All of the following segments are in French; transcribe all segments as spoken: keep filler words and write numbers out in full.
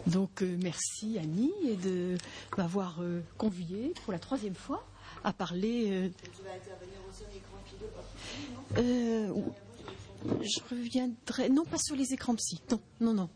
Donc euh, merci Annie et de m'avoir euh, conviée pour la troisième fois à parler. Euh, tu vas intervenir aussi en écran philo, pas euh, Je reviendrai, non pas sur les écrans psy, non, non, non.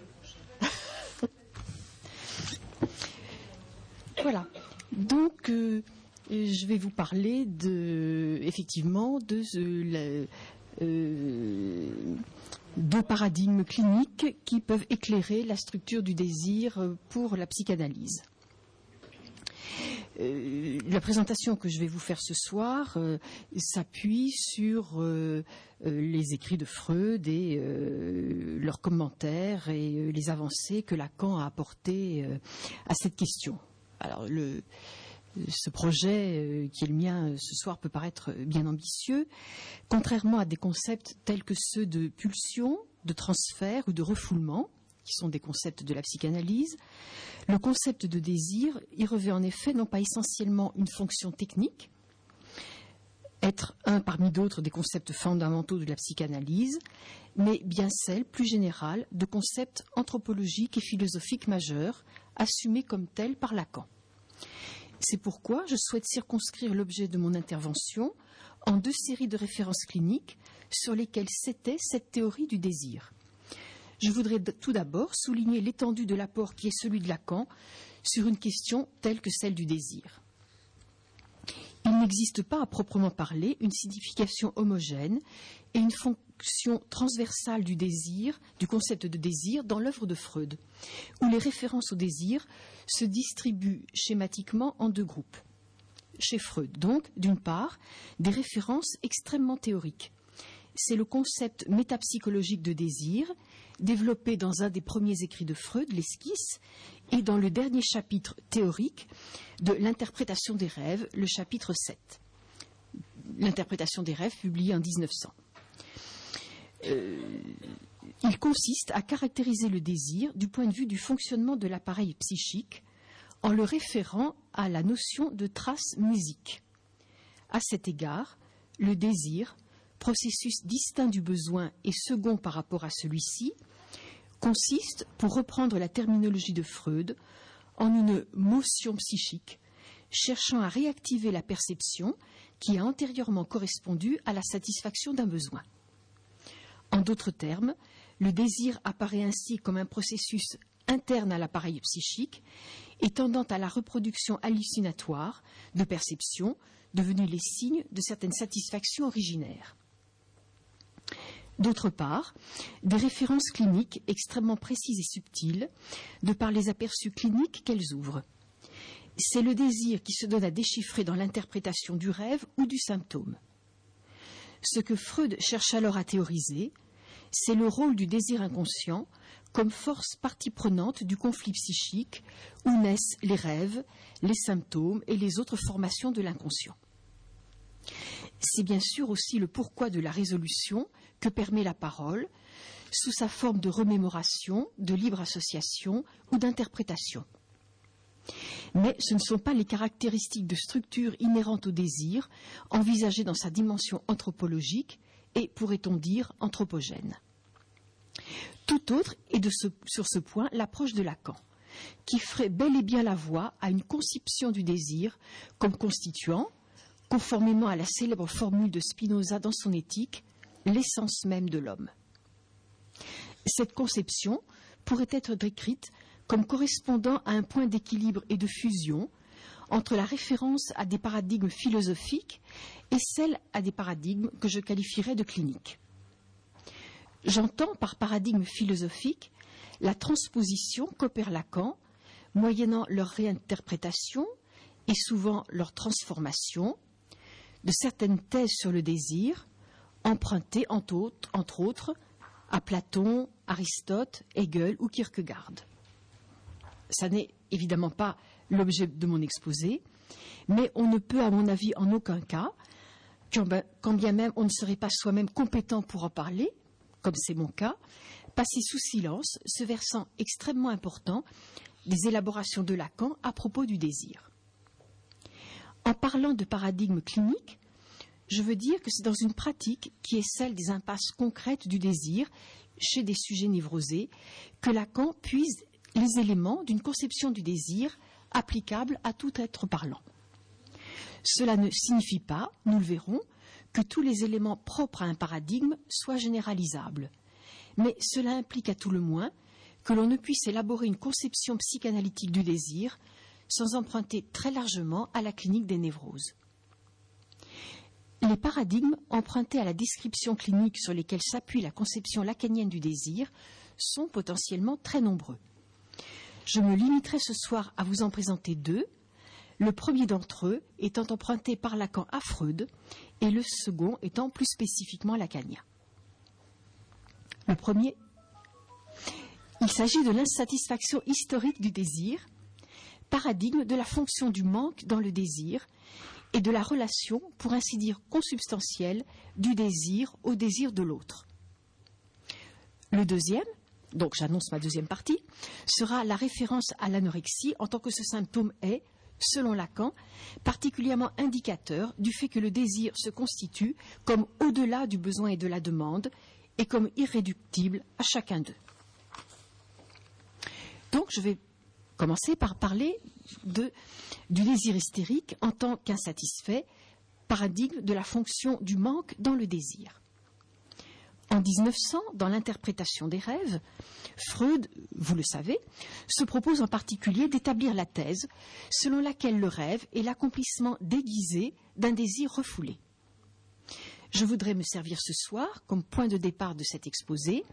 Voilà. Donc euh, je vais vous parler de, effectivement, de euh, la, euh, deux paradigmes cliniques qui peuvent éclairer la structure du désir pour la psychanalyse. Euh, la présentation que je vais vous faire ce soir euh, s'appuie sur euh, euh, les écrits de Freud et euh, leurs commentaires et euh, les avancées que Lacan a apportées euh, à cette question. Alors le Ce projet euh, qui est le mien euh, ce soir peut paraître bien ambitieux. Contrairement à des concepts tels que ceux de pulsion, de transfert ou de refoulement, qui sont des concepts de la psychanalyse, le concept de désir y revêt en effet non pas essentiellement une fonction technique, être un parmi d'autres des concepts fondamentaux de la psychanalyse, mais bien celle, plus générale, de concepts anthropologiques et philosophiques majeurs, assumés comme tels par Lacan. C'est pourquoi je souhaite circonscrire l'objet de mon intervention en deux séries de références cliniques sur lesquelles s'étend cette théorie du désir. Je voudrais tout d'abord souligner l'étendue de l'apport qui est celui de Lacan sur une question telle que celle du désir. Il n'existe pas à proprement parler une signification homogène et une fonction transversale du désir, du concept de désir dans l'œuvre de Freud, où les références au désir se distribuent schématiquement en deux groupes. Chez Freud, donc, d'une part, des références extrêmement théoriques. C'est le concept métapsychologique de désir, développé dans un des premiers écrits de Freud, l'esquisse, et dans le dernier chapitre théorique de l'interprétation des rêves, le chapitre sept. L'interprétation des rêves, publiée en dix-neuf cents. Euh, il consiste à caractériser le désir du point de vue du fonctionnement de l'appareil psychique en le référant à la notion de trace musique. À cet égard, le désir, processus distinct du besoin et second par rapport à celui-ci, consiste, pour reprendre la terminologie de Freud, en une motion psychique, cherchant à réactiver la perception qui a antérieurement correspondu à la satisfaction d'un besoin. En d'autres termes, le désir apparaît ainsi comme un processus interne à l'appareil psychique et tendant à la reproduction hallucinatoire de perceptions devenues les signes de certaines satisfactions originaires. D'autre part, des références cliniques extrêmement précises et subtiles, de par les aperçus cliniques qu'elles ouvrent. C'est le désir qui se donne à déchiffrer dans l'interprétation du rêve ou du symptôme. Ce que Freud cherche alors à théoriser, c'est le rôle du désir inconscient comme force partie prenante du conflit psychique où naissent les rêves, les symptômes et les autres formations de l'inconscient. C'est bien sûr aussi le pourquoi de la résolution que permet la parole, sous sa forme de remémoration, de libre association ou d'interprétation. Mais ce ne sont pas les caractéristiques de structure inhérentes au désir, envisagées dans sa dimension anthropologique et, pourrait-on dire, anthropogène. Tout autre est de ce, sur ce point l'approche de Lacan, qui ferait bel et bien la voie à une conception du désir comme constituant, conformément à la célèbre formule de Spinoza dans son éthique, l'essence même de l'homme. Cette conception pourrait être décrite comme correspondant à un point d'équilibre et de fusion entre la référence à des paradigmes philosophiques et celle à des paradigmes que je qualifierais de cliniques. J'entends par paradigme philosophique la transposition qu'opère Lacan, moyennant leur réinterprétation et souvent leur transformation, de certaines thèses sur le désir, empruntées entre autres, entre autres à Platon, Aristote, Hegel ou Kierkegaard. Ça n'est évidemment pas l'objet de mon exposé, mais on ne peut, à mon avis, en aucun cas, quand bien même on ne serait pas soi-même compétent pour en parler, comme c'est mon cas, passer sous silence ce versant extrêmement important des élaborations de Lacan à propos du désir. En parlant de paradigme clinique, je veux dire que c'est dans une pratique qui est celle des impasses concrètes du désir chez des sujets névrosés que Lacan puise les éléments d'une conception du désir applicable à tout être parlant. Cela ne signifie pas, nous le verrons, que tous les éléments propres à un paradigme soient généralisables, mais cela implique à tout le moins que l'on ne puisse élaborer une conception psychanalytique du désir sans emprunter très largement à la clinique des névroses. Les paradigmes empruntés à la description clinique sur lesquels s'appuie la conception lacanienne du désir sont potentiellement très nombreux. Je me limiterai ce soir à vous en présenter deux, le premier d'entre eux étant emprunté par Lacan à Freud et le second étant plus spécifiquement lacanien. Le premier, il s'agit de l'insatisfaction historique du désir, paradigme de la fonction du manque dans le désir et de la relation, pour ainsi dire consubstantielle, du désir au désir de l'autre. Le deuxième, donc j'annonce ma deuxième partie, sera la référence à l'anorexie en tant que ce symptôme est, selon Lacan, particulièrement indicateur du fait que le désir se constitue comme au-delà du besoin et de la demande et comme irréductible à chacun d'eux. Donc je vais commencer par parler de, du désir hystérique en tant qu'insatisfait, paradigme de la fonction du manque dans le désir. En mille neuf cents, dans l'interprétation des rêves, Freud, vous le savez, se propose en particulier d'établir la thèse selon laquelle le rêve est l'accomplissement déguisé d'un désir refoulé. Je voudrais me servir ce soir comme point de départ de cet exposé.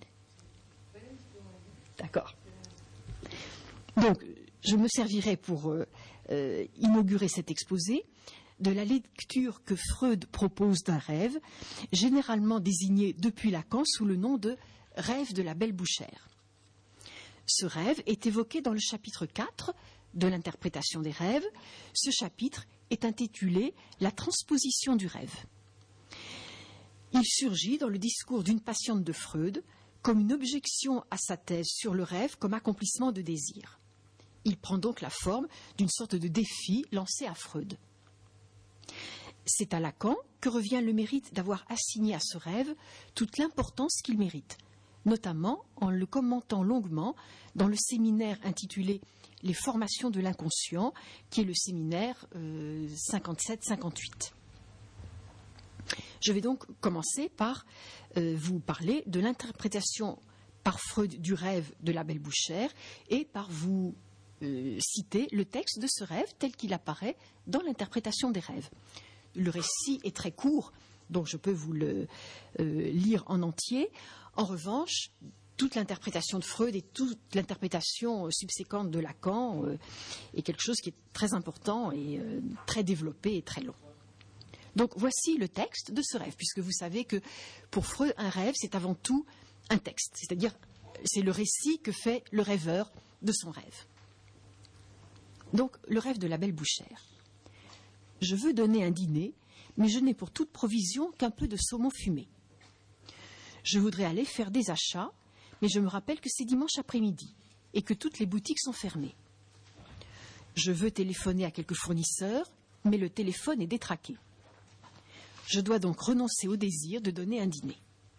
D'accord. Donc, je me servirai pour euh, euh, inaugurer cet exposé de la lecture que Freud propose d'un rêve, généralement désigné depuis Lacan sous le nom de « rêve de la belle bouchère ». Ce rêve est évoqué dans le chapitre quatre de l'interprétation des rêves. Ce chapitre est intitulé « La transposition du rêve ». Il surgit dans le discours d'une patiente de Freud comme une objection à sa thèse sur le rêve comme accomplissement de désir. Il prend donc la forme d'une sorte de défi lancé à Freud. C'est à Lacan que revient le mérite d'avoir assigné à ce rêve toute l'importance qu'il mérite, notamment en le commentant longuement dans le séminaire intitulé « Les formations de l'inconscient », qui est le séminaire euh, cinquante-sept cinquante-huit. Je vais donc commencer par euh, vous parler de l'interprétation par Freud du rêve de la belle bouchère et par vous euh, citer le texte de ce rêve tel qu'il apparaît dans l'interprétation des rêves. Le récit est très court, donc je peux vous le euh, lire en entier. En revanche, toute l'interprétation de Freud et toute l'interprétation subséquente de Lacan euh, est quelque chose qui est très important et euh, très développé et très long. Donc voici le texte de ce rêve, puisque vous savez que pour Freud, un rêve, c'est avant tout un texte, c'est-à-dire c'est le récit que fait le rêveur de son rêve. Donc le rêve de la belle bouchère. Je veux donner un dîner, mais je n'ai pour toute provision qu'un peu de saumon fumé. Je voudrais aller faire des achats, mais je me rappelle que c'est dimanche après-midi et que toutes les boutiques sont fermées. Je veux téléphoner à quelques fournisseurs, mais le téléphone est détraqué. Je dois donc renoncer au désir de donner un dîner.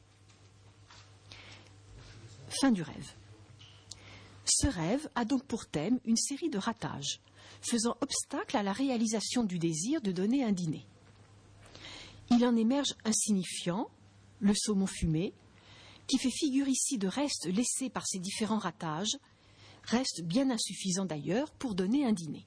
Fin du rêve. Ce rêve a donc pour thème une série de ratages, faisant obstacle à la réalisation du désir de donner un dîner. Il en émerge un signifiant, le saumon fumé, qui fait figure ici de reste laissé par ces différents ratages, reste bien insuffisant d'ailleurs pour donner un dîner.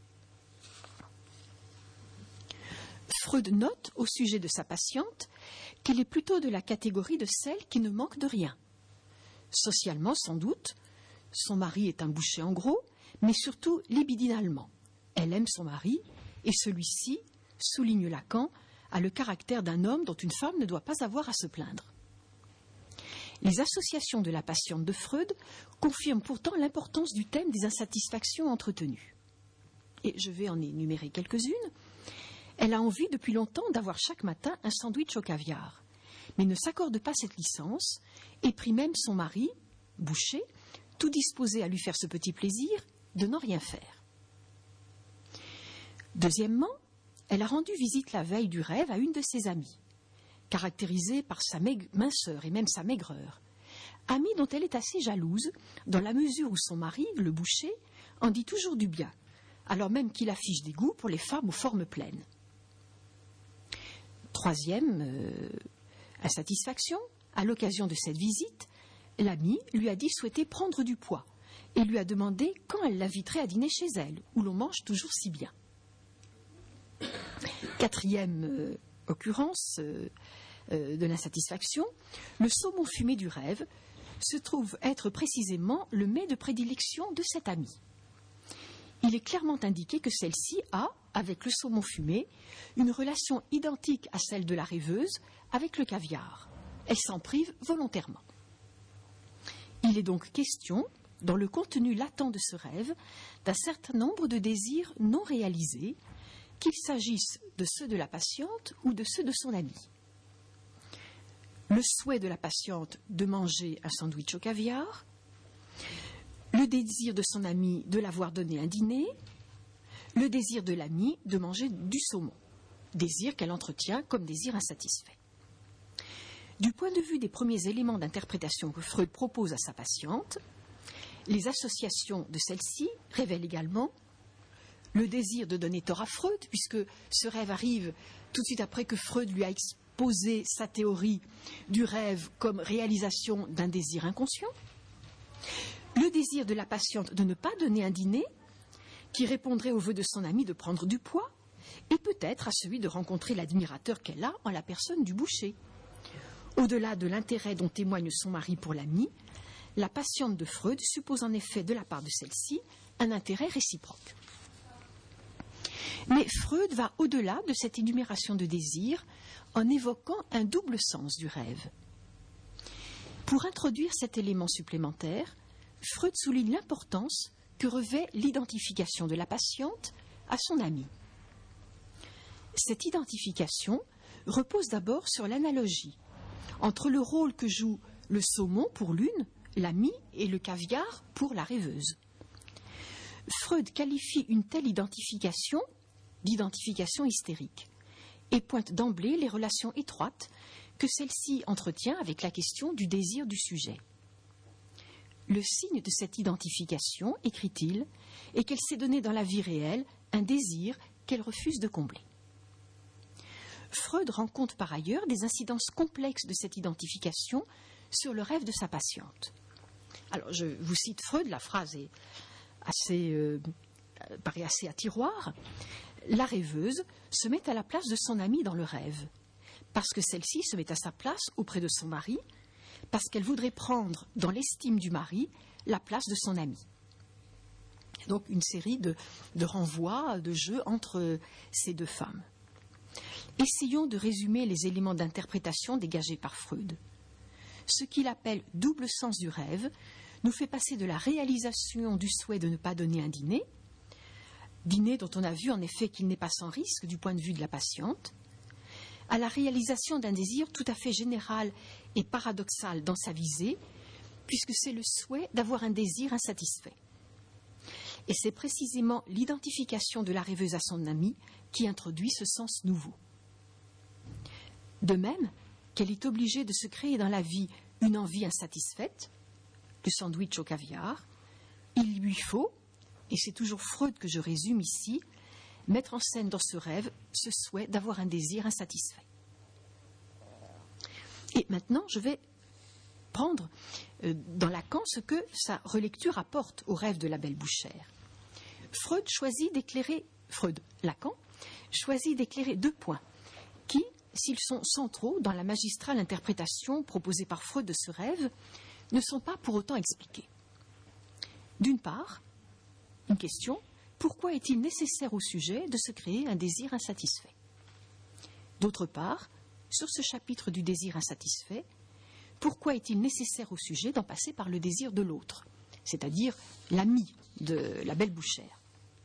Freud note au sujet de sa patiente qu'elle est plutôt de la catégorie de celles qui ne manquent de rien. Socialement, sans doute, son mari est un boucher en gros, mais surtout libidinalement. Elle aime son mari et celui-ci, souligne Lacan, a le caractère d'un homme dont une femme ne doit pas avoir à se plaindre. Les associations de la patiente de Freud confirment pourtant l'importance du thème des insatisfactions entretenues. Et je vais en énumérer quelques-unes. Elle a envie depuis longtemps d'avoir chaque matin un sandwich au caviar, mais ne s'accorde pas cette licence et prie même son mari, boucher, tout disposé à lui faire ce petit plaisir de n'en rien faire. Deuxièmement, elle a rendu visite la veille du rêve à une de ses amies, caractérisée par sa maig- minceur et même sa maigreur, amie dont elle est assez jalouse, dans la mesure où son mari, le boucher, en dit toujours du bien, alors même qu'il affiche des goûts pour les femmes aux formes pleines. Troisième euh, insatisfaction, à l'occasion de cette visite, l'amie lui a dit souhaiter prendre du poids et lui a demandé quand elle l'inviterait à dîner chez elle, où l'on mange toujours si bien. Quatrième euh, occurrence euh, euh, de l'insatisfaction, le saumon fumé du rêve se trouve être précisément le mets de prédilection de cette amie. Il est clairement indiqué que celle-ci a, avec le saumon fumé, une relation identique à celle de la rêveuse avec le caviar. Elle s'en prive volontairement. Il est donc question, dans le contenu latent de ce rêve, d'un certain nombre de désirs non réalisés, qu'il s'agisse de ceux de la patiente ou de ceux de son ami. Le souhait de la patiente de manger un sandwich au caviar, le désir de son ami de l'avoir donné un dîner, le désir de l'ami de manger du saumon, désir qu'elle entretient comme désir insatisfait. Du point de vue des premiers éléments d'interprétation que Freud propose à sa patiente, les associations de celle-ci révèlent également le désir de donner tort à Freud, puisque ce rêve arrive tout de suite après que Freud lui a exposé sa théorie du rêve comme réalisation d'un désir inconscient, le désir de la patiente de ne pas donner un dîner, qui répondrait au vœu de son ami de prendre du poids, et peut-être à celui de rencontrer l'admirateur qu'elle a en la personne du boucher. Au-delà de l'intérêt dont témoigne son mari pour l'ami, la patiente de Freud suppose en effet de la part de celle-ci un intérêt réciproque. Mais Freud va au-delà de cette énumération de désirs en évoquant un double sens du rêve. Pour introduire cet élément supplémentaire, Freud souligne l'importance que revêt l'identification de la patiente à son ami. Cette identification repose d'abord sur l'analogie entre le rôle que joue le saumon pour l'une, l'ami, et le caviar pour la rêveuse. Freud qualifie une telle identification d'identification hystérique et pointe d'emblée les relations étroites que celle-ci entretient avec la question du désir du sujet. Le signe de cette identification, écrit-il, est qu'elle s'est donnée dans la vie réelle un désir qu'elle refuse de combler. Freud rend compte par ailleurs des incidences complexes de cette identification sur le rêve de sa patiente. Alors, je vous cite Freud, la phrase est assez, euh, paraît assez à tiroir. La rêveuse se met à la place de son amie dans le rêve, parce que celle-ci se met à sa place auprès de son mari, parce qu'elle voudrait prendre, dans l'estime du mari, la place de son ami. Donc une série de, de renvois, de jeux entre ces deux femmes. Essayons de résumer les éléments d'interprétation dégagés par Freud. Ce qu'il appelle double sens du rêve nous fait passer de la réalisation du souhait de ne pas donner un dîner, dîner dont on a vu en effet qu'il n'est pas sans risque du point de vue de la patiente, à la réalisation d'un désir tout à fait général et paradoxal dans sa visée, puisque c'est le souhait d'avoir un désir insatisfait. Et c'est précisément l'identification de la rêveuse à son ami qui introduit ce sens nouveau. De même qu'elle est obligée de se créer dans la vie une envie insatisfaite, le sandwich au caviar, il lui faut, et c'est toujours Freud que je résume ici, mettre en scène dans ce rêve ce souhait d'avoir un désir insatisfait. Et maintenant, je vais prendre euh, dans Lacan ce que sa relecture apporte au rêve de la belle bouchère. Freud choisit d'éclairer, Freud, Lacan, choisit d'éclairer deux points qui, s'ils sont centraux dans la magistrale interprétation proposée par Freud de ce rêve, ne sont pas pour autant expliqués. D'une part, une question, pourquoi est-il nécessaire au sujet de se créer un désir insatisfait ? D'autre part, sur ce chapitre du désir insatisfait, pourquoi est-il nécessaire au sujet d'en passer par le désir de l'autre, c'est-à-dire l'ami de la belle bouchère ?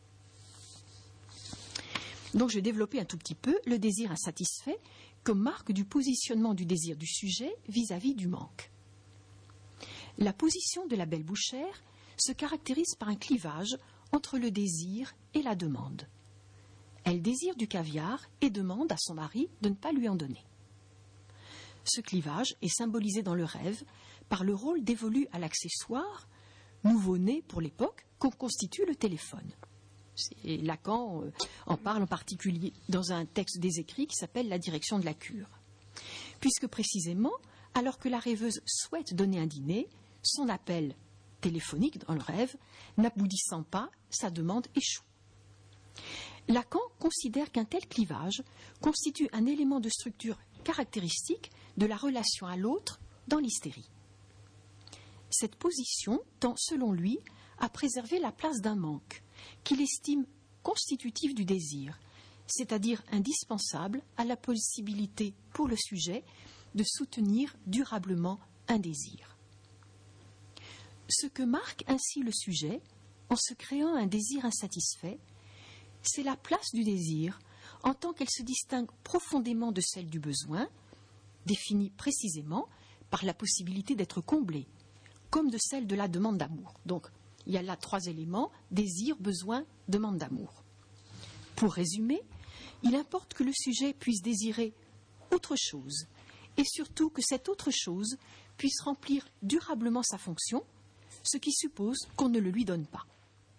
Donc je vais développer un tout petit peu le désir insatisfait comme marque du positionnement du désir du sujet vis-à-vis du manque. La position de la belle bouchère se caractérise par un clivage entre le désir et la demande. Elle désire du caviar et demande à son mari de ne pas lui en donner. Ce clivage est symbolisé dans le rêve par le rôle dévolu à l'accessoire, nouveau-né pour l'époque, qu'on constitue le téléphone. Et Lacan euh, en parle en particulier dans un texte des écrits qui s'appelle « La direction de la cure ». Puisque précisément, alors que la rêveuse souhaite donner un dîner, son appel téléphonique dans le rêve, n'aboutissant pas, sa demande échoue. Lacan considère qu'un tel clivage constitue un élément de structure caractéristique de la relation à l'autre dans l'hystérie. Cette position tend, selon lui, à préserver la place d'un manque, qu'il estime constitutif du désir, c'est-à-dire indispensable à la possibilité pour le sujet de soutenir durablement un désir. Ce que marque ainsi le sujet, en se créant un désir insatisfait, c'est la place du désir en tant qu'elle se distingue profondément de celle du besoin, définie précisément par la possibilité d'être comblée, comme de celle de la demande d'amour. Donc, il y a là trois éléments, désir, besoin, demande d'amour. Pour résumer, il importe que le sujet puisse désirer autre chose, et surtout que cette autre chose puisse remplir durablement sa fonction, ce qui suppose qu'on ne le lui donne pas.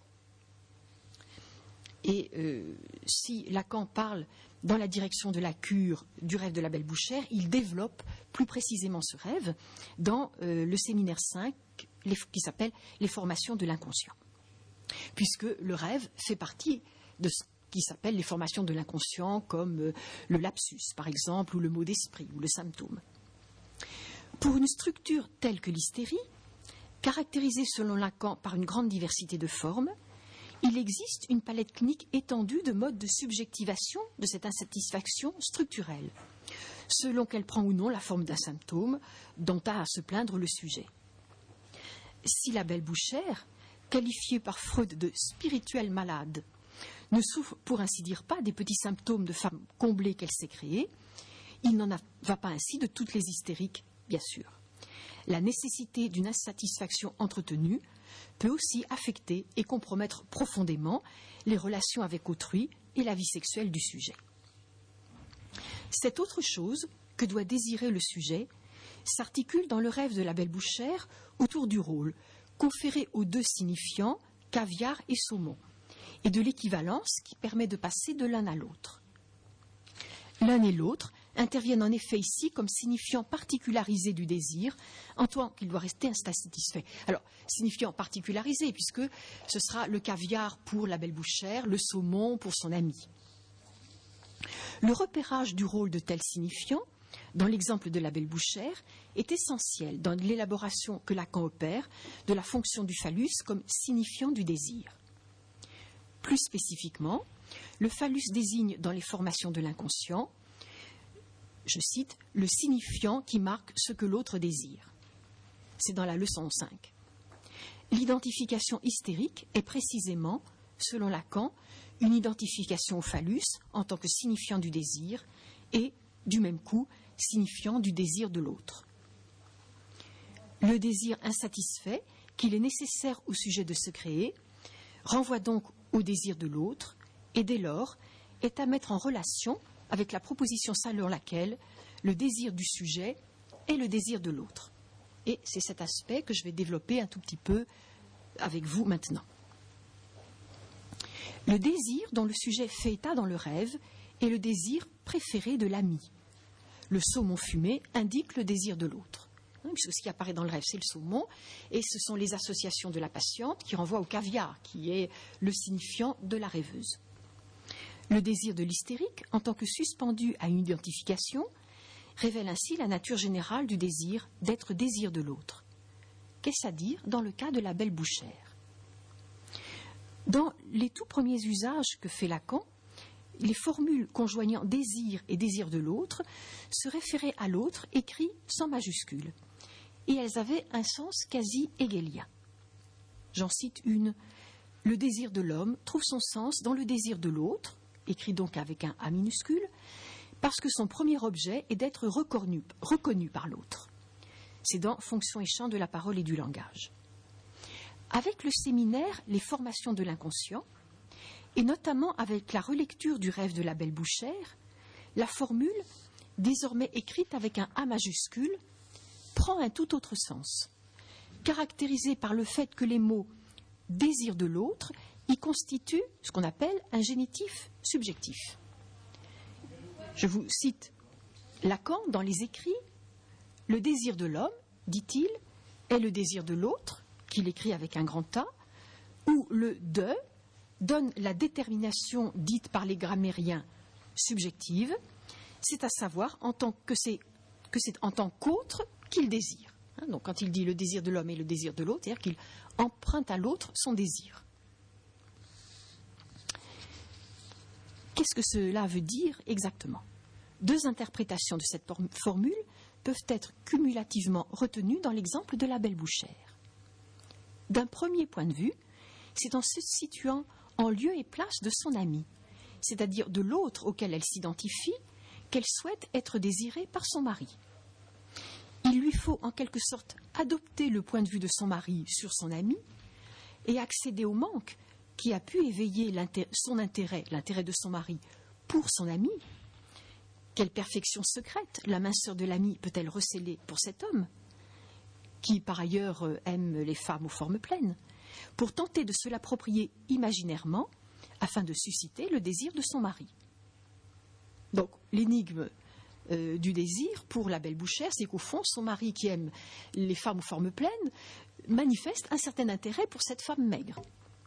Et euh, si Lacan parle dans la direction de la cure du rêve de la belle bouchère, il développe plus précisément ce rêve dans euh, le séminaire cinq les, qui s'appelle « Les formations de l'inconscient ». Puisque le rêve fait partie de ce qui s'appelle les formations de l'inconscient, comme euh, le lapsus, par exemple, ou le mot d'esprit, ou le symptôme. Pour une structure telle que l'hystérie, caractérisée selon Lacan par une grande diversité de formes, il existe une palette clinique étendue de modes de subjectivation de cette insatisfaction structurelle, selon qu'elle prend ou non la forme d'un symptôme dont a à se plaindre le sujet. Si la belle bouchère, qualifiée par Freud de spirituelle malade, ne souffre pour ainsi dire pas des petits symptômes de femme comblée qu'elle s'est créée, il n'en va pas ainsi de toutes les hystériques, bien sûr. La nécessité d'une insatisfaction entretenue peut aussi affecter et compromettre profondément les relations avec autrui et la vie sexuelle du sujet. Cette autre chose que doit désirer le sujet s'articule dans le rêve de la belle bouchère autour du rôle conféré aux deux signifiants caviar et saumon, et de l'équivalence qui permet de passer de l'un à l'autre. L'un et l'autre interviennent en effet ici comme signifiant particularisé du désir, en tant qu'il doit rester insatisfait. Alors, signifiant particularisé, puisque ce sera le caviar pour la belle bouchère, le saumon pour son ami. Le repérage du rôle de tel signifiant, dans l'exemple de la belle bouchère, est essentiel dans l'élaboration que Lacan opère de la fonction du phallus comme signifiant du désir. Plus spécifiquement, le phallus désigne dans les formations de l'inconscient, je cite, le signifiant qui marque ce que l'autre désire. C'est dans la leçon cinq. L'identification hystérique est précisément, selon Lacan, une identification au phallus en tant que signifiant du désir et, du même coup, signifiant du désir de l'autre. Le désir insatisfait, qu'il est nécessaire au sujet de se créer, renvoie donc au désir de l'autre et dès lors est à mettre en relation avec la proposition selon laquelle le désir du sujet est le désir de l'autre. Et c'est cet aspect que je vais développer un tout petit peu avec vous maintenant. Le désir dont le sujet fait état dans le rêve est le désir préféré de l'ami. Le saumon fumé indique le désir de l'autre. Puisque ce qui apparaît dans le rêve, c'est le saumon, et ce sont les associations de la patiente qui renvoient au caviar, qui est le signifiant de la rêveuse. Le désir de l'hystérique, en tant que suspendu à une identification, révèle ainsi la nature générale du désir d'être désir de l'autre. Qu'est-ce à dire dans le cas de la belle bouchère? Dans les tout premiers usages que fait Lacan, les formules conjoignant désir et désir de l'autre se référaient à l'autre écrit sans majuscule, et elles avaient un sens quasi hegelien. J'en cite une. Le désir de l'homme trouve son sens dans le désir de l'autre, écrit donc avec un A minuscule, parce que son premier objet est d'être reconnu, reconnu par l'autre. C'est dans Fonction et champ de la parole et du langage. Avec le séminaire Les formations de l'inconscient, et notamment avec la relecture du rêve de la belle bouchère, la formule, désormais écrite avec un A majuscule, prend un tout autre sens, caractérisé par le fait que les mots « désir de l'autre » y constituent ce qu'on appelle un génitif subjectif. Je vous cite Lacan dans les écrits. Le désir de l'homme, dit-il, est le désir de l'autre, qu'il écrit avec un grand A, où le « de » donne la détermination dite par les grammairiens subjective, c'est à savoir en tant que c'est, que c'est en tant qu'autre qu'il désire. Hein, donc quand il dit le désir de l'homme et le désir de l'autre, c'est-à-dire qu'il emprunte à l'autre son désir. Qu'est-ce que cela veut dire exactement? Deux interprétations de cette formule peuvent être cumulativement retenues dans l'exemple de la belle bouchère. D'un premier point de vue, c'est en se situant en lieu et place de son ami, c'est-à-dire de l'autre auquel elle s'identifie, qu'elle souhaite être désirée par son mari. Il lui faut en quelque sorte adopter le point de vue de son mari sur son ami et accéder au manque qui a pu éveiller l'inté- son intérêt, l'intérêt de son mari pour son ami. Quelle perfection secrète la minceur de l'ami peut-elle recéler pour cet homme, qui par ailleurs aime les femmes aux formes pleines, pour tenter de se l'approprier imaginairement afin de susciter le désir de son mari. Donc l'énigme euh, du désir pour la belle bouchère, c'est qu'au fond, son mari qui aime les femmes aux formes pleines manifeste un certain intérêt pour cette femme maigre.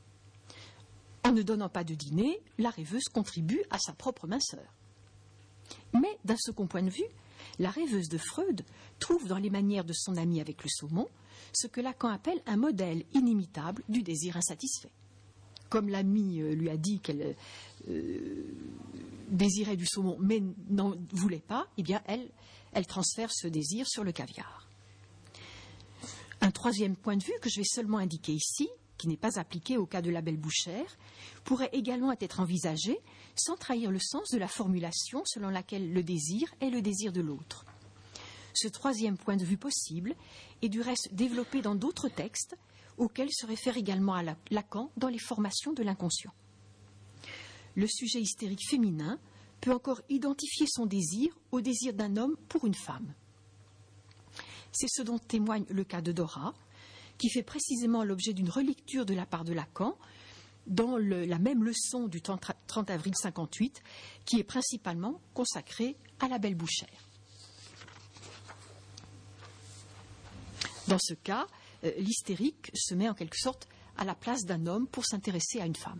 En ne donnant pas de dîner, la rêveuse contribue à sa propre minceur. Mais d'un second point de vue, la rêveuse de Freud trouve dans les manières de son ami avec le saumon ce que Lacan appelle un modèle inimitable du désir insatisfait. Comme l'ami euh, lui a dit qu'elle euh, désirait du saumon mais n'en voulait pas, eh bien elle, elle transfère ce désir sur le caviar. Un troisième point de vue que je vais seulement indiquer ici, qui n'est pas appliqué au cas de la belle bouchère, pourrait également être envisagé sans trahir le sens de la formulation selon laquelle le désir est le désir de l'autre. Ce troisième point de vue possible est du reste développé dans d'autres textes auxquels se réfère également à Lacan dans les formations de l'inconscient. Le sujet hystérique féminin peut encore identifier son désir au désir d'un homme pour une femme. C'est ce dont témoigne le cas de Dora, qui fait précisément l'objet d'une relecture de la part de Lacan dans le, la même leçon du trente avril cinquante-huit, qui est principalement consacrée à la belle bouchère. Dans ce cas, euh, l'hystérique se met en quelque sorte à la place d'un homme pour s'intéresser à une femme.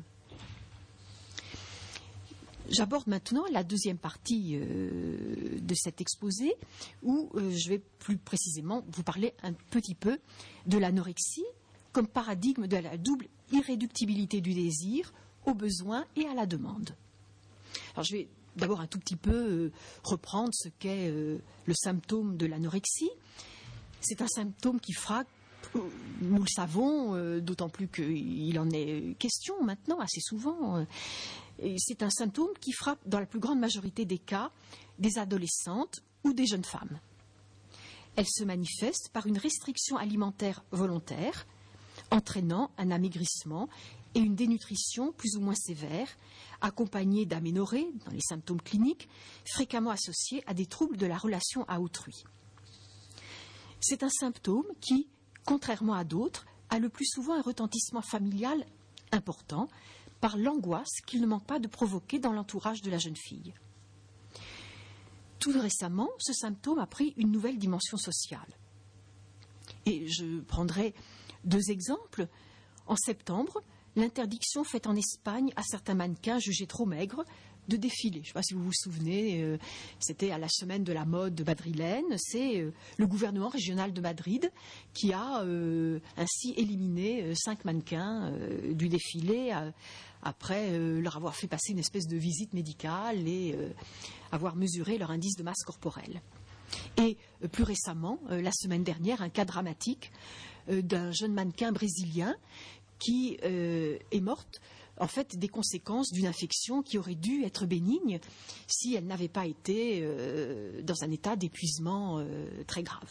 J'aborde maintenant la deuxième partie euh, de cet exposé où euh, je vais plus précisément vous parler un petit peu de l'anorexie comme paradigme de la double irréductibilité du désir au besoin et à la demande. Alors je vais d'abord un tout petit peu euh, reprendre ce qu'est euh, le symptôme de l'anorexie. C'est un symptôme qui frappe, nous le savons, euh, d'autant plus qu'il en est question maintenant assez souvent. Euh, et c'est un symptôme qui frappe dans la plus grande majorité des cas des adolescentes ou des jeunes femmes. Elle se manifeste par une restriction alimentaire volontaire, entraînant un amaigrissement et une dénutrition plus ou moins sévère, accompagnée d'aménorrhée dans les symptômes cliniques, fréquemment associés à des troubles de la relation à autrui. C'est un symptôme qui, contrairement à d'autres, a le plus souvent un retentissement familial important par l'angoisse qu'il ne manque pas de provoquer dans l'entourage de la jeune fille. Tout récemment, ce symptôme a pris une nouvelle dimension sociale. Et je prendrai deux exemples. En septembre, l'interdiction faite en Espagne à certains mannequins jugés trop maigres de défiler. Je ne sais pas si vous vous souvenez, euh, c'était à la semaine de la mode madrilène. C'est euh, le gouvernement régional de Madrid qui a euh, ainsi éliminé euh, cinq mannequins euh, du défilé euh, après euh, leur avoir fait passer une espèce de visite médicale et euh, avoir mesuré leur indice de masse corporelle. Et euh, plus récemment, euh, la semaine dernière, un cas dramatique euh, d'un jeune mannequin brésilien qui euh, est morte en fait des conséquences d'une infection qui aurait dû être bénigne si elle n'avait pas été euh, dans un état d'épuisement euh, très grave.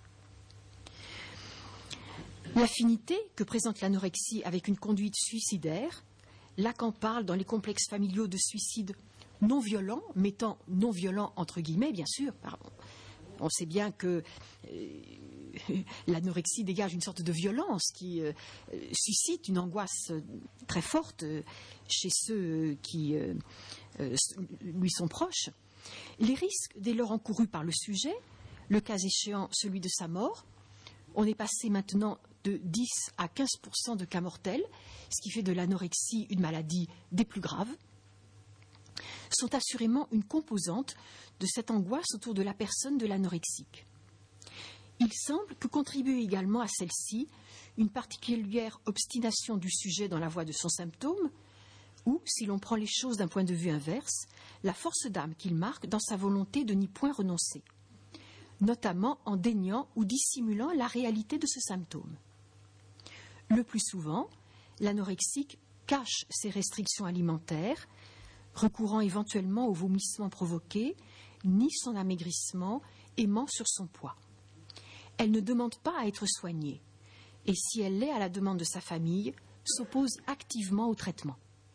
L'affinité que présente l'anorexie avec une conduite suicidaire, Lacan parle dans les complexes familiaux de suicide non violent, mettant non violent entre guillemets bien sûr, pardon, On sait bien que euh, l'anorexie dégage une sorte de violence qui euh, suscite une angoisse très forte chez ceux qui euh, euh, lui sont proches. Les risques dès lors encourus par le sujet, le cas échéant celui de sa mort, on est passé maintenant de dix à quinze pour cent de cas mortels, ce qui fait de l'anorexie une maladie des plus graves, sont assurément une composante de cette angoisse autour de la personne de l'anorexique. Il semble que contribue également à celle-ci une particulière obstination du sujet dans la voie de son symptôme, ou, si l'on prend les choses d'un point de vue inverse, la force d'âme qu'il marque dans sa volonté de n'y point renoncer, notamment en déniant ou dissimulant la réalité de ce symptôme. Le plus souvent, l'anorexique cache ses restrictions alimentaires, recourant éventuellement au vomissement provoqué, nie son amaigrissement et ment sur son poids. Elle ne demande pas à être soignée, et si elle l'est à la demande de sa famille, s'oppose activement au traitement.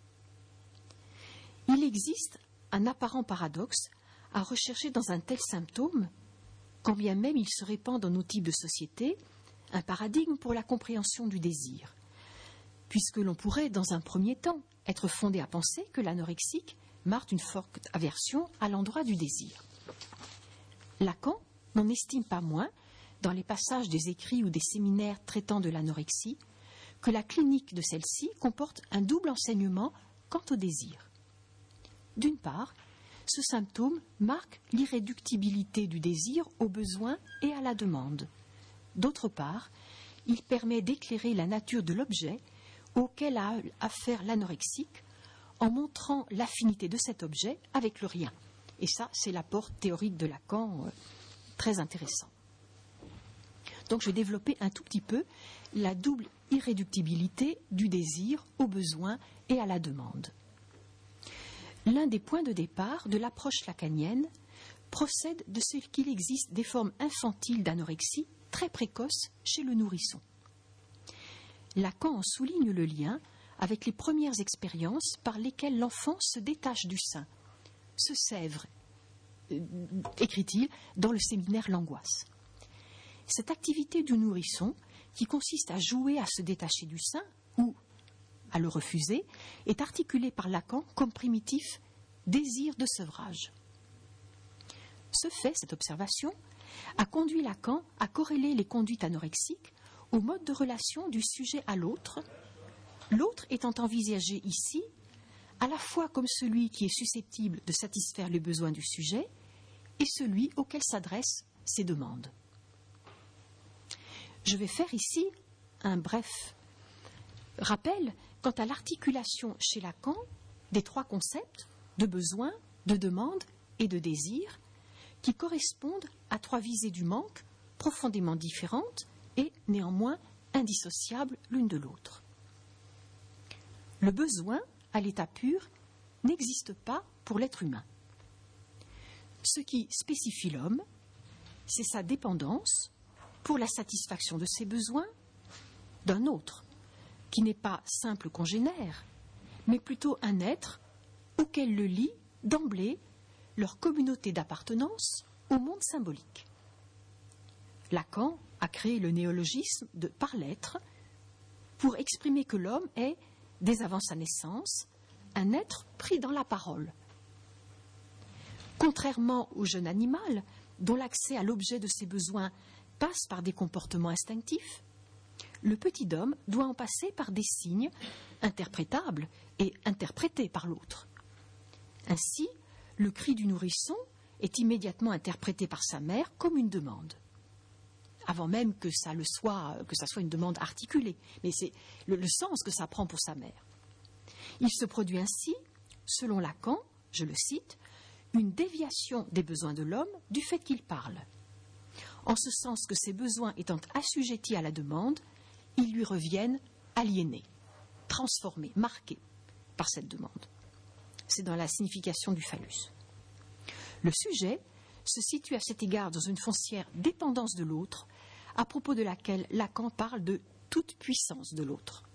Il existe un apparent paradoxe à rechercher dans un tel symptôme, quand bien même il se répand dans nos types de société, un paradigme pour la compréhension du désir, puisque l'on pourrait, dans un premier temps, être fondé à penser que l'anorexique marque une forte aversion à l'endroit du désir. Lacan n'en estime pas moins, dans les passages des écrits ou des séminaires traitant de l'anorexie, que la clinique de celle-ci comporte un double enseignement quant au désir. D'une part, ce symptôme marque l'irréductibilité du désir au besoin et à la demande. D'autre part, il permet d'éclairer la nature de l'objet auquel a affaire l'anorexique en montrant l'affinité de cet objet avec le rien. Et ça, c'est l'apport théorique de Lacan, euh, très intéressant. Donc je vais développer un tout petit peu la double irréductibilité du désir au besoin et à la demande. L'un des points de départ de l'approche lacanienne procède de ce qu'il existe des formes infantiles d'anorexie très précoces chez le nourrisson. Lacan en souligne le lien avec les premières expériences par lesquelles l'enfant se détache du sein, se sèvre, euh, écrit-il dans le séminaire L'Angoisse. Cette activité du nourrisson, qui consiste à jouer à se détacher du sein ou à le refuser, est articulée par Lacan comme primitif désir de sevrage. Ce fait, cette observation, a conduit Lacan à corréler les conduites anorexiques au mode de relation du sujet à l'autre, l'autre étant envisagé ici à la fois comme celui qui est susceptible de satisfaire les besoins du sujet et celui auquel s'adressent ses demandes. Je vais faire ici un bref rappel quant à l'articulation chez Lacan des trois concepts de besoin, de demande et de désir qui correspondent à trois visées du manque profondément différentes et néanmoins indissociables l'une de l'autre. Le besoin, à l'état pur, n'existe pas pour l'être humain. Ce qui spécifie l'homme, c'est sa dépendance pour la satisfaction de ses besoins d'un autre, qui n'est pas simple congénère, mais plutôt un être auquel le lie d'emblée leur communauté d'appartenance au monde symbolique. Lacan a créé le néologisme de par l'être pour exprimer que l'homme est, dès avant sa naissance, un être pris dans la parole. Contrairement au jeune animal, dont l'accès à l'objet de ses besoins passe par des comportements instinctifs, le petit homme doit en passer par des signes interprétables et interprétés par l'autre. Ainsi, le cri du nourrisson est immédiatement interprété par sa mère comme une demande, avant même que ça, le soit, que ça soit une demande articulée, mais c'est le, le sens que ça prend pour sa mère. Il se produit ainsi, selon Lacan, je le cite, une déviation des besoins de l'homme du fait qu'il parle, en ce sens que ses besoins étant assujettis à la demande, ils lui reviennent aliénés, transformés, marqués par cette demande. C'est dans la signification du phallus. Le sujet se situe à cet égard dans une foncière dépendance de l'autre, à propos de laquelle Lacan parle de toute puissance de l'autre.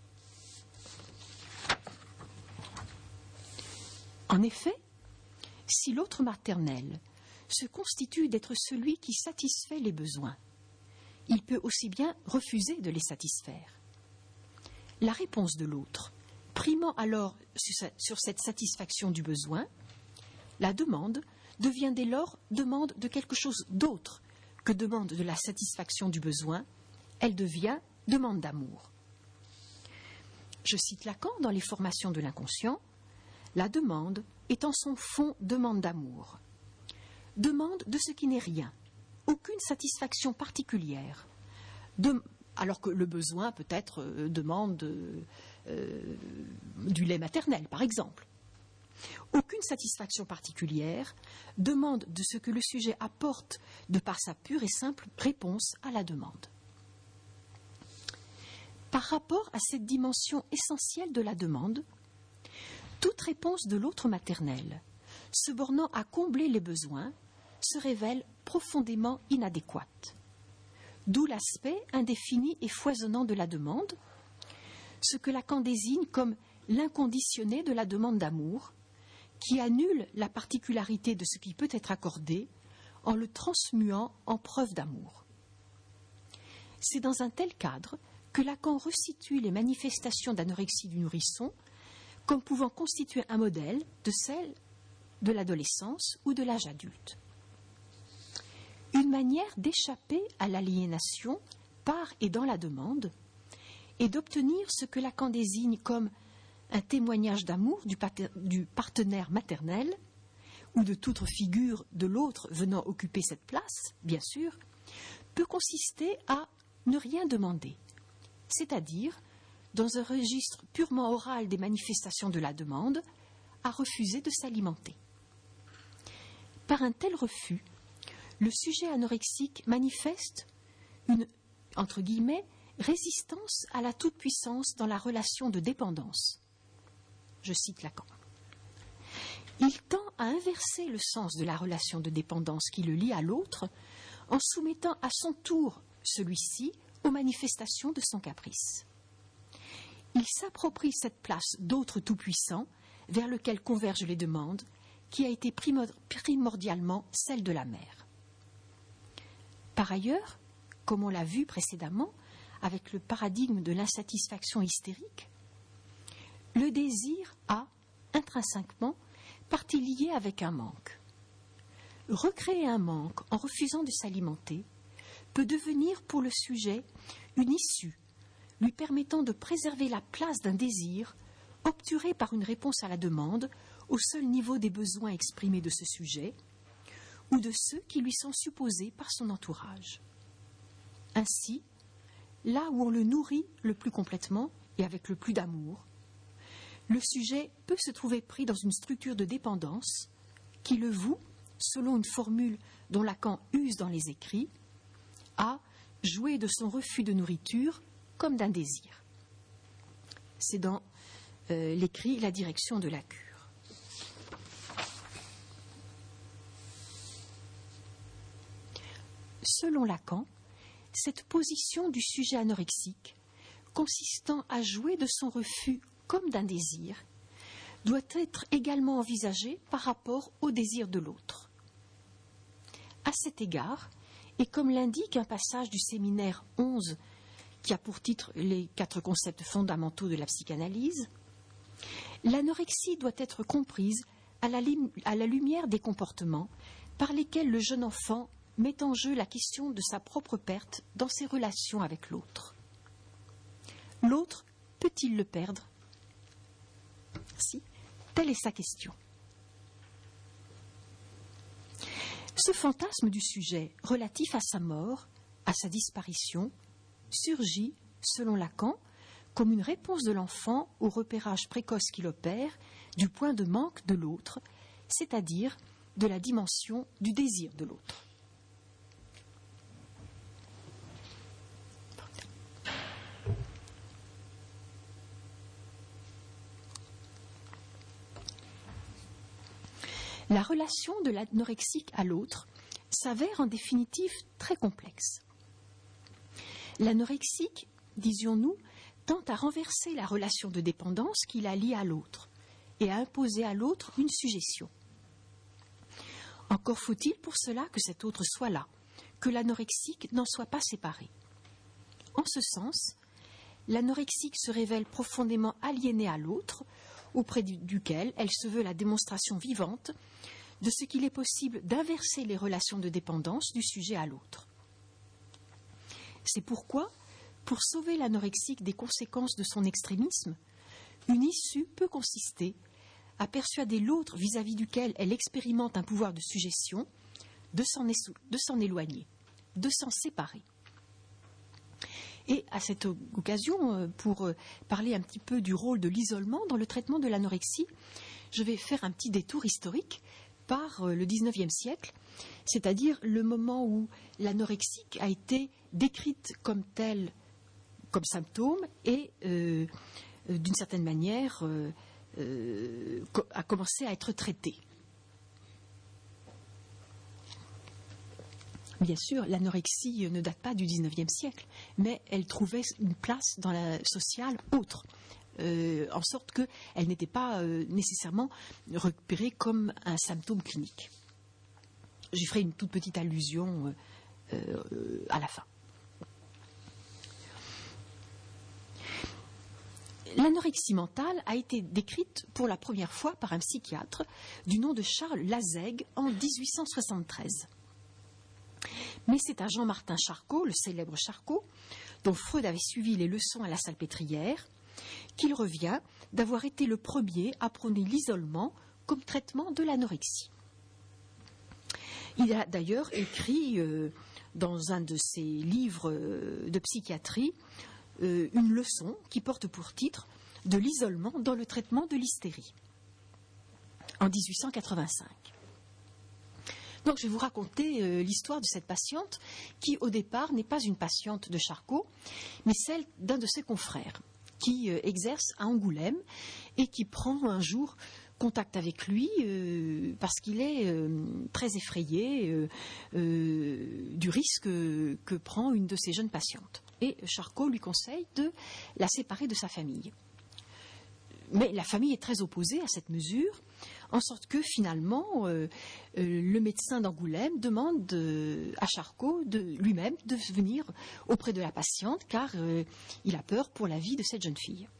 En effet, si l'autre maternel se constitue d'être celui qui satisfait les besoins. Il peut aussi bien refuser de les satisfaire. La réponse de l'autre, primant alors sur cette satisfaction du besoin, la demande devient dès lors demande de quelque chose d'autre que demande de la satisfaction du besoin, elle devient demande d'amour. Je cite Lacan dans les formations de l'inconscient, la demande est en son fond demande d'amour. Demande de ce qui n'est rien, aucune satisfaction particulière, de, alors que le besoin peut être euh, demande euh, euh, du lait maternel, par exemple. Aucune satisfaction particulière, demande de ce que le sujet apporte de par sa pure et simple réponse à la demande. Par rapport à cette dimension essentielle de la demande, toute réponse de l'autre maternel, se bornant à combler les besoins, se révèle profondément inadéquate. D'où l'aspect indéfini et foisonnant de la demande, ce que Lacan désigne comme l'inconditionné de la demande d'amour, qui annule la particularité de ce qui peut être accordé en le transmuant en preuve d'amour. C'est dans un tel cadre que Lacan resitue les manifestations d'anorexie du nourrisson comme pouvant constituer un modèle de celle de l'adolescence ou de l'âge adulte. Une manière d'échapper à l'aliénation par et dans la demande et d'obtenir ce que Lacan désigne comme un témoignage d'amour du, pater- du partenaire maternel ou de toute figure de l'autre venant occuper cette place, bien sûr, peut consister à ne rien demander, c'est-à-dire, dans un registre purement oral des manifestations de la demande, à refuser de s'alimenter. Par un tel refus, le sujet anorexique manifeste une, entre guillemets, résistance à la toute-puissance dans la relation de dépendance. Je cite Lacan. Il tend à inverser le sens de la relation de dépendance qui le lie à l'autre en soumettant à son tour celui-ci aux manifestations de son caprice. Il s'approprie cette place d'autre tout-puissant vers lequel convergent les demandes, qui a été primordialement celle de la mère. Par ailleurs, comme on l'a vu précédemment, avec le paradigme de l'insatisfaction hystérique, le désir a, intrinsèquement, partie liée avec un manque. Recréer un manque en refusant de s'alimenter peut devenir pour le sujet une issue lui permettant de préserver la place d'un désir obturé par une réponse à la demande au seul niveau des besoins exprimés de ce sujet ou de ceux qui lui sont supposés par son entourage. Ainsi, là où on le nourrit le plus complètement et avec le plus d'amour, le sujet peut se trouver pris dans une structure de dépendance qui le voue, selon une formule dont Lacan use dans les écrits, à jouer de son refus de nourriture comme d'un désir. C'est dans euh, l'écrit La direction de la cure. Selon Lacan, cette position du sujet anorexique, consistant à jouer de son refus comme d'un désir, doit être également envisagée par rapport au désir de l'autre. À cet égard, et comme l'indique un passage du séminaire onze qui a pour titre les quatre concepts fondamentaux de la psychanalyse, l'anorexie doit être comprise à la, lim- à la lumière des comportements par lesquels le jeune enfant met en jeu la question de sa propre perte dans ses relations avec l'autre. L'autre peut-il le perdre ? Si, telle est sa question. Ce fantasme du sujet relatif à sa mort, à sa disparition, surgit, selon Lacan, comme une réponse de l'enfant au repérage précoce qu'il opère du point de manque de l'autre, c'est-à-dire de la dimension du désir de l'autre. La relation de l'anorexique à l'autre s'avère en définitive très complexe. L'anorexique, disions-nous, tend à renverser la relation de dépendance qui la lie à l'autre et à imposer à l'autre une sujétion. Encore faut-il pour cela que cet autre soit là, que l'anorexique n'en soit pas séparé. En ce sens, l'anorexique se révèle profondément aliénée à l'autre, auprès du, duquel elle se veut la démonstration vivante de ce qu'il est possible d'inverser les relations de dépendance du sujet à l'autre. C'est pourquoi, pour sauver l'anorexique des conséquences de son extrémisme, une issue peut consister à persuader l'autre vis-à-vis duquel elle expérimente un pouvoir de suggestion de s'en, de s'en éloigner, de s'en séparer. Et à cette occasion, pour parler un petit peu du rôle de l'isolement dans le traitement de l'anorexie, je vais faire un petit détour historique par le dix-neuvième siècle, c'est-à-dire le moment où l'anorexique a été décrite comme telle, comme symptôme, et euh, d'une certaine manière euh, euh, a commencé à être traitée. Bien sûr, l'anorexie ne date pas du dix-neuvième siècle, mais elle trouvait une place dans la sociale autre, euh, en sorte qu'elle n'était pas euh, nécessairement repérée comme un symptôme clinique. J'y ferai une toute petite allusion euh, euh, à la fin. L'anorexie mentale a été décrite pour la première fois par un psychiatre du nom de Charles Lazègue en dix-huit cent soixante-treize. Mais c'est à Jean-Martin Charcot, le célèbre Charcot, dont Freud avait suivi les leçons à la Salpêtrière, qu'il revient d'avoir été le premier à prôner l'isolement comme traitement de l'anorexie. Il a d'ailleurs écrit euh, dans un de ses livres euh, de psychiatrie euh, une leçon qui porte pour titre « De l'isolement dans le traitement de l'hystérie » en dix-huit cent quatre-vingt-cinq. Donc je vais vous raconter euh, l'histoire de cette patiente qui au départ n'est pas une patiente de Charcot, mais celle d'un de ses confrères qui euh, exerce à Angoulême et qui prend un jour contact avec lui euh, parce qu'il est euh, très effrayé euh, euh, du risque que, que prend une de ses jeunes patientes. Et Charcot lui conseille de la séparer de sa famille. Mais la famille est très opposée à cette mesure, en sorte que finalement, euh, euh, le médecin d'Angoulême demande euh, à Charcot de, lui-même de venir auprès de la patiente, car euh, il a peur pour la vie de cette jeune fille.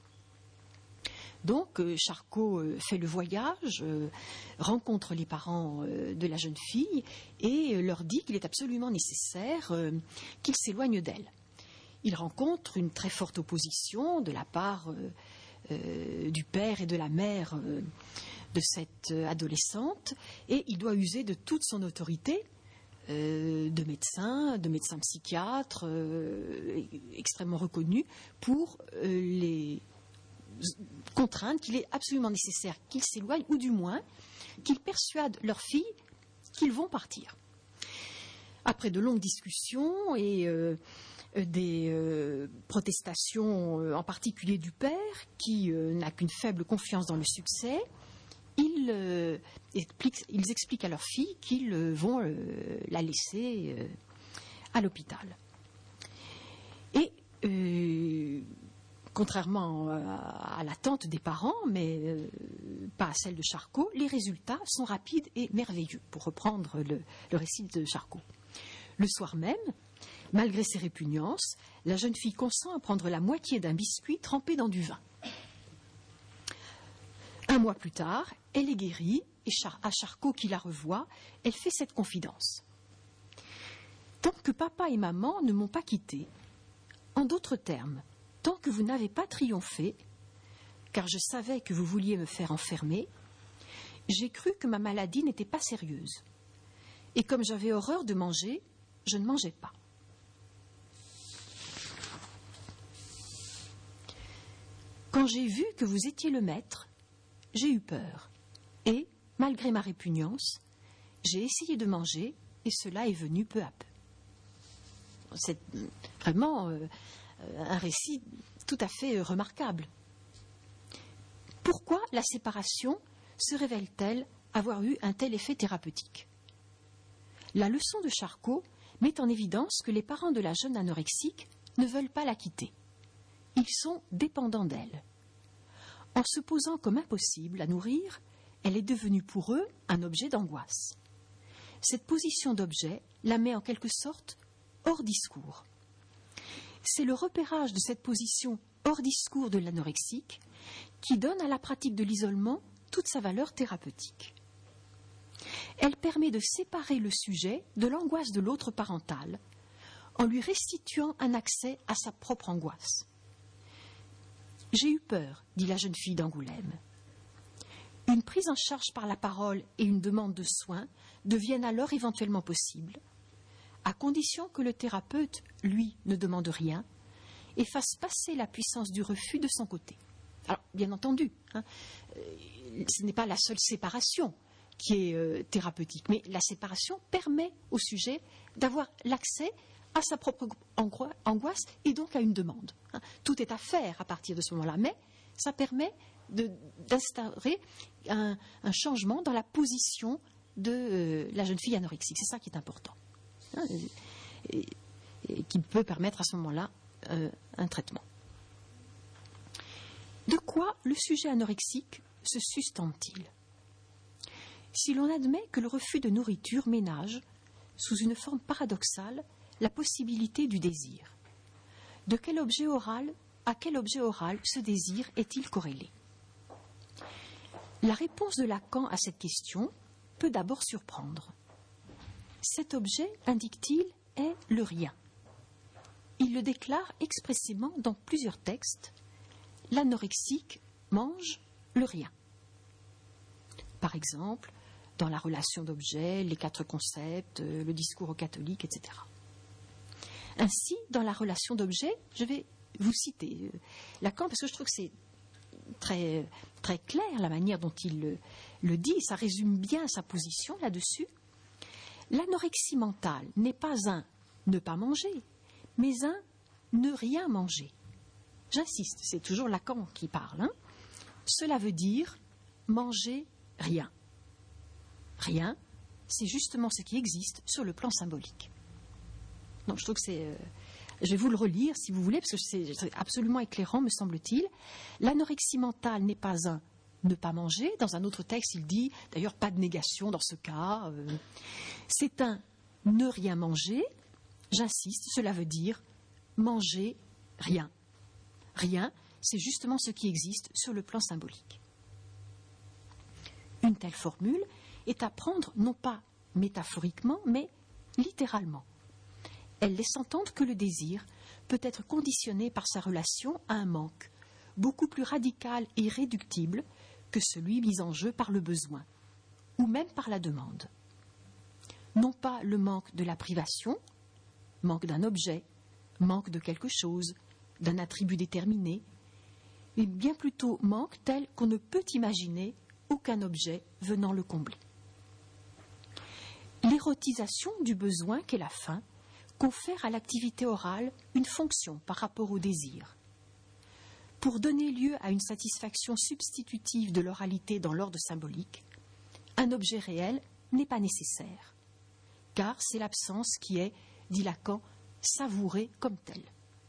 Donc euh, Charcot euh, fait le voyage, euh, rencontre les parents euh, de la jeune fille et euh, leur dit qu'il est absolument nécessaire euh, qu'il s'éloigne d'elle. Il rencontre une très forte opposition de la part euh, euh, du père et de la mère euh, de cette euh, adolescente, et il doit user de toute son autorité euh, de médecin, de médecin psychiatre euh, extrêmement reconnu pour euh, les contraindre qu'il est absolument nécessaire qu'ils s'éloignent, ou du moins qu'ils persuadent leur fille qu'ils vont partir. Après de longues discussions et euh, des euh, protestations, euh, en particulier du père, qui euh, n'a qu'une faible confiance dans le succès, ils, euh, expliquent, ils expliquent à leur fille qu'ils euh, vont euh, la laisser euh, à l'hôpital. Et euh, contrairement à l'attente des parents, mais euh, pas à celle de Charcot, les résultats sont rapides et merveilleux, pour reprendre le, le récit de Charcot. Le soir même, malgré ses répugnances, la jeune fille consent à prendre la moitié d'un biscuit trempé dans du vin. Un mois plus tard, elle est guérie, et Char- à Charcot qui la revoit, elle fait cette confidence. Tant que papa et maman ne m'ont pas quittée, en d'autres termes, tant que vous n'avez pas triomphé, car je savais que vous vouliez me faire enfermer, j'ai cru que ma maladie n'était pas sérieuse. Et comme j'avais horreur de manger, je ne mangeais pas. Quand j'ai vu que vous étiez le maître, j'ai eu peur. Et, malgré ma répugnance, j'ai essayé de manger, et cela est venu peu à peu. C'est vraiment euh, un récit tout à fait remarquable. Pourquoi la séparation se révèle-t-elle avoir eu un tel effet thérapeutique ? La leçon de Charcot met en évidence que les parents de la jeune anorexique ne veulent pas la quitter. Ils sont dépendants d'elle. En se posant comme impossible à nourrir, elle est devenue pour eux un objet d'angoisse. Cette position d'objet la met en quelque sorte hors discours. C'est le repérage de cette position hors discours de l'anorexique qui donne à la pratique de l'isolement toute sa valeur thérapeutique. Elle permet de séparer le sujet de l'angoisse de l'autre parental en lui restituant un accès à sa propre angoisse. « J'ai eu peur », dit la jeune fille d'Angoulême. Une prise en charge par la parole et une demande de soins deviennent alors éventuellement possibles, à condition que le thérapeute, lui, ne demande rien et fasse passer la puissance du refus de son côté. Alors, bien entendu, hein, ce n'est pas la seule séparation qui est euh, thérapeutique, mais la séparation permet au sujet d'avoir l'accès à sa propre angoisse et donc à une demande. Hein. Tout est à faire à partir de ce moment-là, mais ça permet de, d'instaurer un, un changement dans la position de euh, la jeune fille anorexique. C'est ça qui est important, hein, et, et qui peut permettre à ce moment-là euh, un traitement. De quoi le sujet anorexique se sustente-t-il ? Si l'on admet que le refus de nourriture ménage, sous une forme paradoxale, la possibilité du désir, de quel objet oral, à quel objet oral ce désir est-il corrélé ? La réponse de Lacan à cette question peut d'abord surprendre. Cet objet, indique-t-il, est le rien. Il le déclare expressément dans plusieurs textes. L'anorexique mange le rien. Par exemple, dans la relation d'objet, les quatre concepts, le discours aux catholiques, et cetera. Ainsi, dans la relation d'objet, je vais vous citer Lacan parce que je trouve que c'est très, très clair la manière dont il le, le dit, ça résume bien sa position là-dessus. L'anorexie mentale n'est pas un ne pas manger, mais un ne rien manger. J'insiste, c'est toujours Lacan qui parle. Hein. Cela veut dire manger rien. Rien, c'est justement ce qui existe sur le plan symbolique. Non, je trouve que c'est... Euh, je vais vous le relire si vous voulez, parce que c'est absolument éclairant, me semble-t-il. L'anorexie mentale n'est pas un ne pas manger. Dans un autre texte, il dit, d'ailleurs, pas de négation dans ce cas. Euh, c'est un ne rien manger. J'insiste, cela veut dire manger rien. Rien, c'est justement ce qui existe sur le plan symbolique. Une telle formule est à prendre non pas métaphoriquement, mais littéralement. Elle laisse entendre que le désir peut être conditionné par sa relation à un manque, beaucoup plus radical et irréductible que celui mis en jeu par le besoin, ou même par la demande. Non pas le manque de la privation, manque d'un objet, manque de quelque chose, d'un attribut déterminé, mais bien plutôt manque tel qu'on ne peut imaginer aucun objet venant le combler. L'érotisation du besoin qu'est la faim confère à l'activité orale une fonction par rapport au désir. Pour donner lieu à une satisfaction substitutive de l'oralité dans l'ordre symbolique, un objet réel n'est pas nécessaire, car c'est l'absence qui est, dit Lacan, savourée comme telle.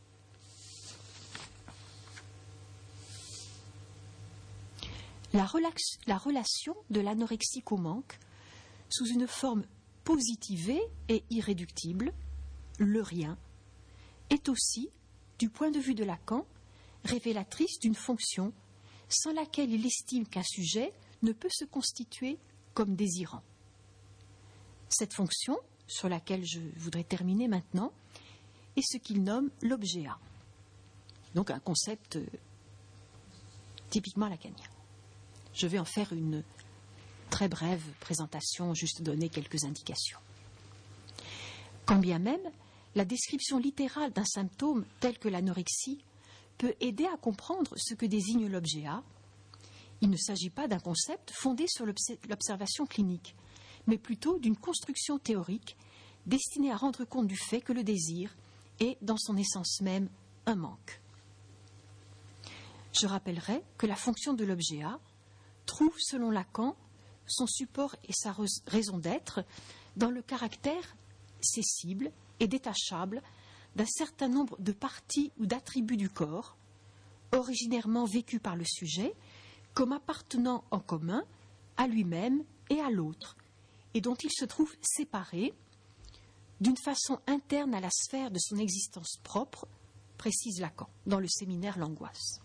La, relax- la relation de l'anorexique au manque, sous une forme positivée et irréductible, le rien, est aussi, du point de vue de Lacan, révélatrice d'une fonction sans laquelle il estime qu'un sujet ne peut se constituer comme désirant. Cette fonction, sur laquelle je voudrais terminer maintenant, est ce qu'il nomme l'objet A. Donc un concept euh, typiquement lacanien. Je vais en faire une très brève présentation, juste donner quelques indications. Quand bien même, la description littérale d'un symptôme tel que l'anorexie peut aider à comprendre ce que désigne l'objet A, il ne s'agit pas d'un concept fondé sur l'observation clinique, mais plutôt d'une construction théorique destinée à rendre compte du fait que le désir est, dans son essence même, un manque. Je rappellerai que la fonction de l'objet A trouve, selon Lacan, son support et sa raison d'être dans le caractère cessible et détachable d'un certain nombre de parties ou d'attributs du corps, originairement vécus par le sujet, comme appartenant en commun à lui-même et à l'autre, et dont il se trouve séparé d'une façon interne à la sphère de son existence propre, précise Lacan, dans le séminaire L'Angoisse.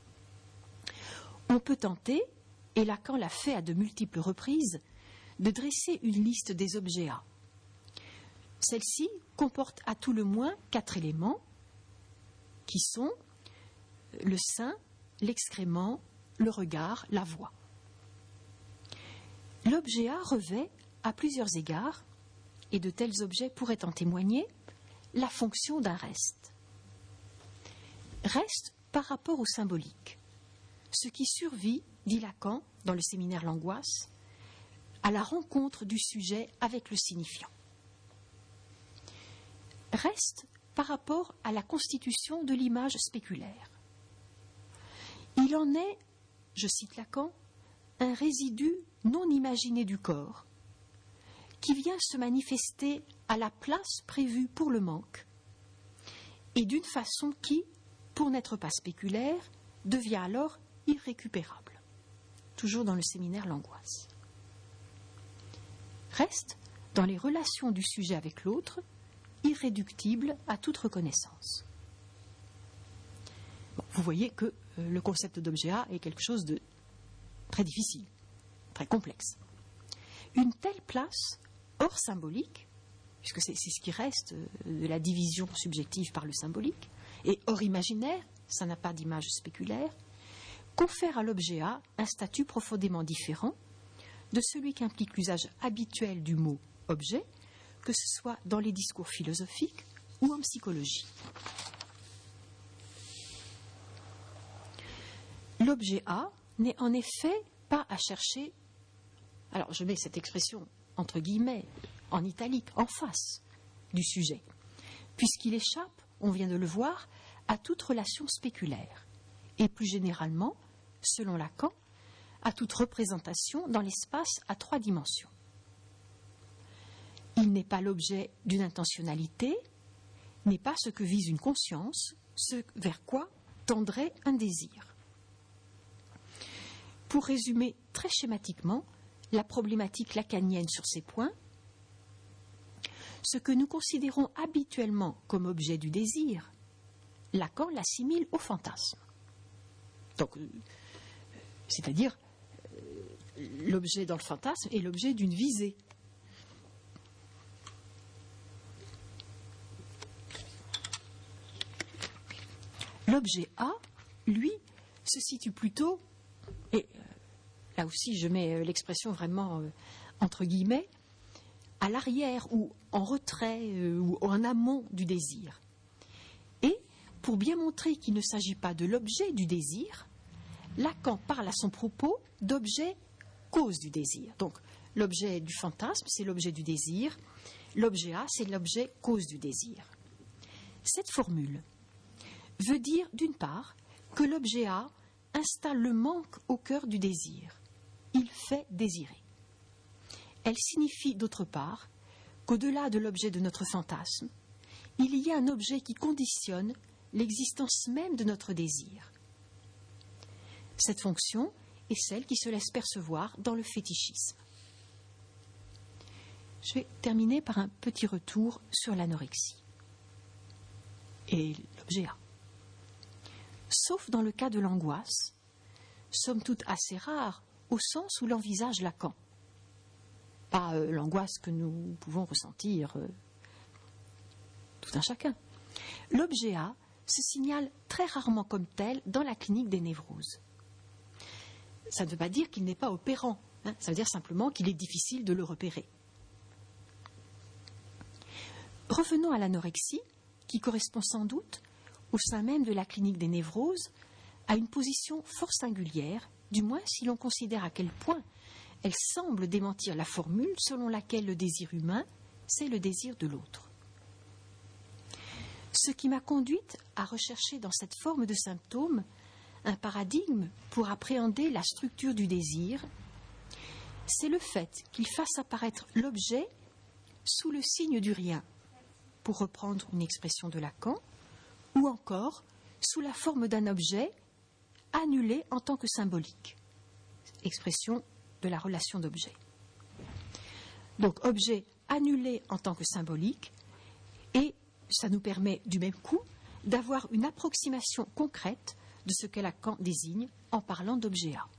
On peut tenter, et Lacan l'a fait à de multiples reprises, de dresser une liste des objets A. Celle-ci comporte à tout le moins quatre éléments qui sont le sein, l'excrément, le regard, la voix. L'objet A revêt, à plusieurs égards, et de tels objets pourraient en témoigner, la fonction d'un reste. Reste par rapport au symbolique. Ce qui survit, dit Lacan, dans le séminaire L'Angoisse, à la rencontre du sujet avec le signifiant. Reste par rapport à la constitution de l'image spéculaire. Il en est, je cite Lacan, un résidu non imaginé du corps, qui vient se manifester à la place prévue pour le manque, et d'une façon qui, pour n'être pas spéculaire, devient alors irrécupérable. Toujours dans le séminaire L'Angoisse. Reste, dans les relations du sujet avec l'autre, irréductible à toute reconnaissance. Bon, vous voyez que euh, le concept d'objet A est quelque chose de très difficile, très complexe. Une telle place, hors symbolique, puisque c'est, c'est ce qui reste de la division subjective par le symbolique, et hors imaginaire, ça n'a pas d'image spéculaire, confère à l'objet A un statut profondément différent de celui qu'implique l'usage habituel du mot objet, que ce soit dans les discours philosophiques ou en psychologie. L'objet A n'est en effet pas à chercher, alors je mets cette expression entre guillemets, en italique, en face du sujet, puisqu'il échappe, on vient de le voir, à toute relation spéculaire, et plus généralement, selon Lacan, à toute représentation dans l'espace à trois dimensions. Il n'est pas l'objet d'une intentionnalité, n'est pas ce que vise une conscience, ce vers quoi tendrait un désir. Pour résumer très schématiquement la problématique lacanienne sur ces points, ce que nous considérons habituellement comme objet du désir, Lacan l'assimile au fantasme. Donc, euh, c'est-à-dire, euh, l'objet dans le fantasme est l'objet d'une visée. L'objet A, lui, se situe plutôt, et euh, là aussi je mets euh, l'expression vraiment euh, entre guillemets, à l'arrière ou en retrait euh, ou en amont du désir. Et pour bien montrer qu'il ne s'agit pas de l'objet du désir, Lacan parle à son propos d'objet cause du désir. Donc l'objet du fantasme, c'est l'objet du désir, l'objet A, c'est l'objet cause du désir. Cette formule veut dire, d'une part, que l'objet A installe le manque au cœur du désir. Il fait désirer. Elle signifie, d'autre part, qu'au-delà de l'objet de notre fantasme, il y a un objet qui conditionne l'existence même de notre désir. Cette fonction est celle qui se laisse percevoir dans le fétichisme. Je vais terminer par un petit retour sur l'anorexie et l'objet A. Sauf dans le cas de l'angoisse, somme toute assez rare au sens où l'envisage Lacan. Pas euh, l'angoisse que nous pouvons ressentir euh, tout un chacun. L'objet A se signale très rarement comme tel dans la clinique des névroses. Ça ne veut pas dire qu'il n'est pas opérant, hein, ça veut dire simplement qu'il est difficile de le repérer. Revenons à l'anorexie, qui correspond sans doute, au sein même de la clinique des névroses, à une position fort singulière, du moins si l'on considère à quel point elle semble démentir la formule selon laquelle le désir humain, c'est le désir de l'autre. Ce qui m'a conduite à rechercher dans cette forme de symptôme un paradigme pour appréhender la structure du désir, c'est le fait qu'il fasse apparaître l'objet sous le signe du rien, pour reprendre une expression de Lacan, ou encore sous la forme d'un objet annulé en tant que symbolique, expression de la relation d'objet. Donc objet annulé en tant que symbolique, et ça nous permet du même coup d'avoir une approximation concrète de ce que Lacan désigne en parlant d'objet A.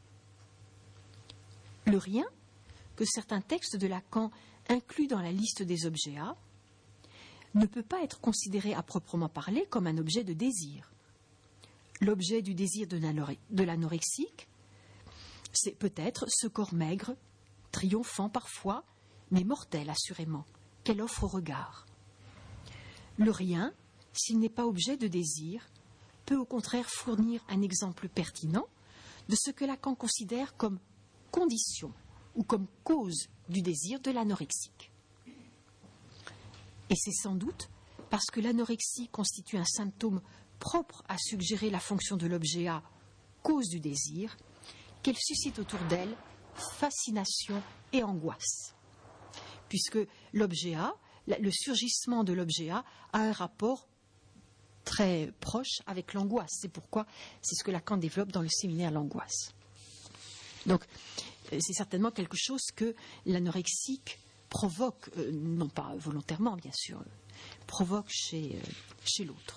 Le rien, que certains textes de Lacan incluent dans la liste des objets A, ne peut pas être considéré à proprement parler comme un objet de désir. L'objet du désir de l'anorexique, c'est peut-être ce corps maigre, triomphant parfois, mais mortel assurément, qu'elle offre au regard. Le rien, s'il n'est pas objet de désir, peut au contraire fournir un exemple pertinent de ce que Lacan considère comme condition ou comme cause du désir de l'anorexique. Et c'est sans doute parce que l'anorexie constitue un symptôme propre à suggérer la fonction de l'objet A, cause du désir, qu'elle suscite autour d'elle fascination et angoisse. Puisque l'objet A, le surgissement de l'objet A, a un rapport très proche avec l'angoisse. C'est pourquoi c'est ce que Lacan développe dans le séminaire L'angoisse. Donc, c'est certainement quelque chose que l'anorexique provoque, euh, non pas volontairement bien sûr, euh, provoque chez, euh, chez l'autre.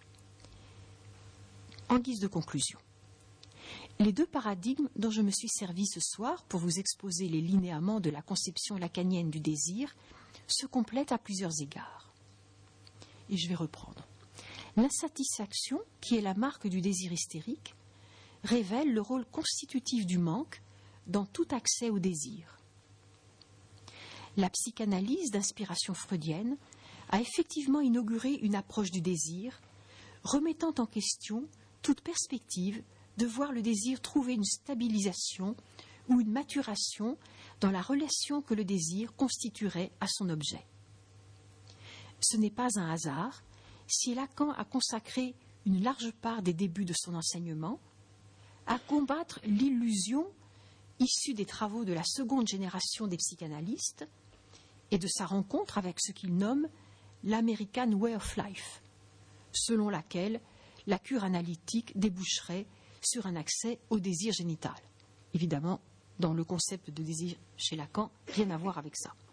En guise de conclusion, les deux paradigmes dont je me suis servi ce soir pour vous exposer les linéaments de la conception lacanienne du désir se complètent à plusieurs égards. Et je vais reprendre. L'insatisfaction, qui est la marque du désir hystérique, révèle le rôle constitutif du manque dans tout accès au désir. La psychanalyse d'inspiration freudienne a effectivement inauguré une approche du désir, remettant en question toute perspective de voir le désir trouver une stabilisation ou une maturation dans la relation que le désir constituerait à son objet. Ce n'est pas un hasard si Lacan a consacré une large part des débuts de son enseignement à combattre l'illusion issue des travaux de la seconde génération des psychanalystes et de sa rencontre avec ce qu'il nomme l'American Way of Life, selon laquelle la cure analytique déboucherait sur un accès au désir génital. Évidemment, dans le concept de désir chez Lacan, rien à voir avec ça.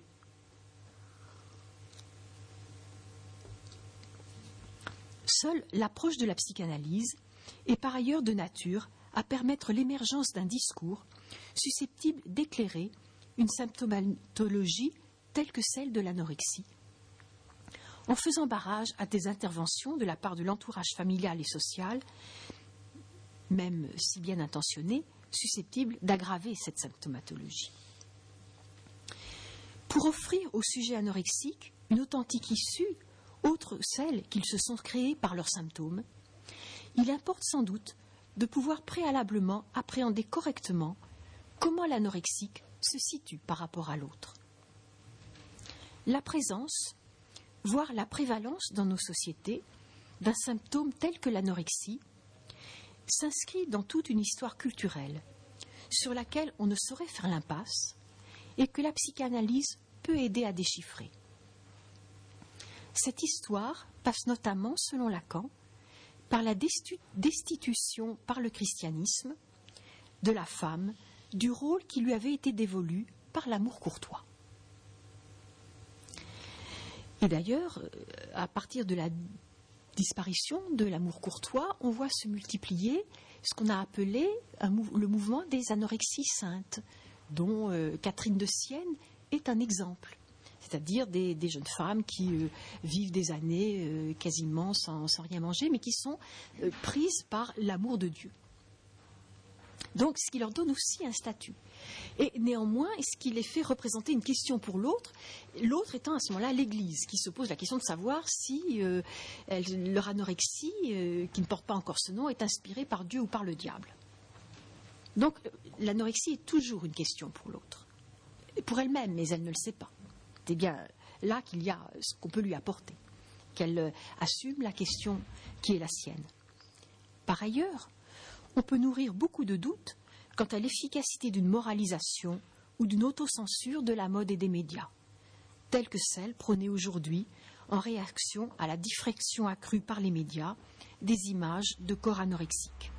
Seule l'approche de la psychanalyse est par ailleurs de nature à permettre l'émergence d'un discours susceptible d'éclairer une symptomatologie telle que celle de l'anorexie, en faisant barrage à des interventions de la part de l'entourage familial et social, même si bien intentionnées, susceptibles d'aggraver cette symptomatologie. Pour offrir au sujet anorexique une authentique issue, autre celle qu'ils se sont créées par leurs symptômes, il importe sans doute de pouvoir préalablement appréhender correctement comment l'anorexique se situe par rapport à l'autre. La présence, voire la prévalence dans nos sociétés d'un symptôme tel que l'anorexie s'inscrit dans toute une histoire culturelle sur laquelle on ne saurait faire l'impasse et que la psychanalyse peut aider à déchiffrer. Cette histoire passe notamment, selon Lacan, par la destitution par le christianisme de la femme du rôle qui lui avait été dévolu par l'amour courtois. Et d'ailleurs, à partir de la disparition de l'amour courtois, on voit se multiplier ce qu'on a appelé un mou- le mouvement des anorexies saintes, dont euh, Catherine de Sienne est un exemple. C'est-à-dire des, des jeunes femmes qui euh, vivent des années euh, quasiment sans, sans rien manger, mais qui sont euh, prises par l'amour de Dieu. Donc, ce qui leur donne aussi un statut. Et néanmoins, ce qui les fait représenter une question pour l'autre, l'autre étant à ce moment-là l'Église, qui se pose la question de savoir si euh, elle, leur anorexie, euh, qui ne porte pas encore ce nom, est inspirée par Dieu ou par le diable. Donc, l'anorexie est toujours une question pour l'autre. Pour elle-même, mais elle ne le sait pas. C'est bien là qu'il y a ce qu'on peut lui apporter, qu'elle euh, assume la question qui est la sienne. Par ailleurs, on peut nourrir beaucoup de doutes quant à l'efficacité d'une moralisation ou d'une autocensure de la mode et des médias, telle que celle prônée aujourd'hui en réaction à la diffraction accrue par les médias des images de corps anorexiques.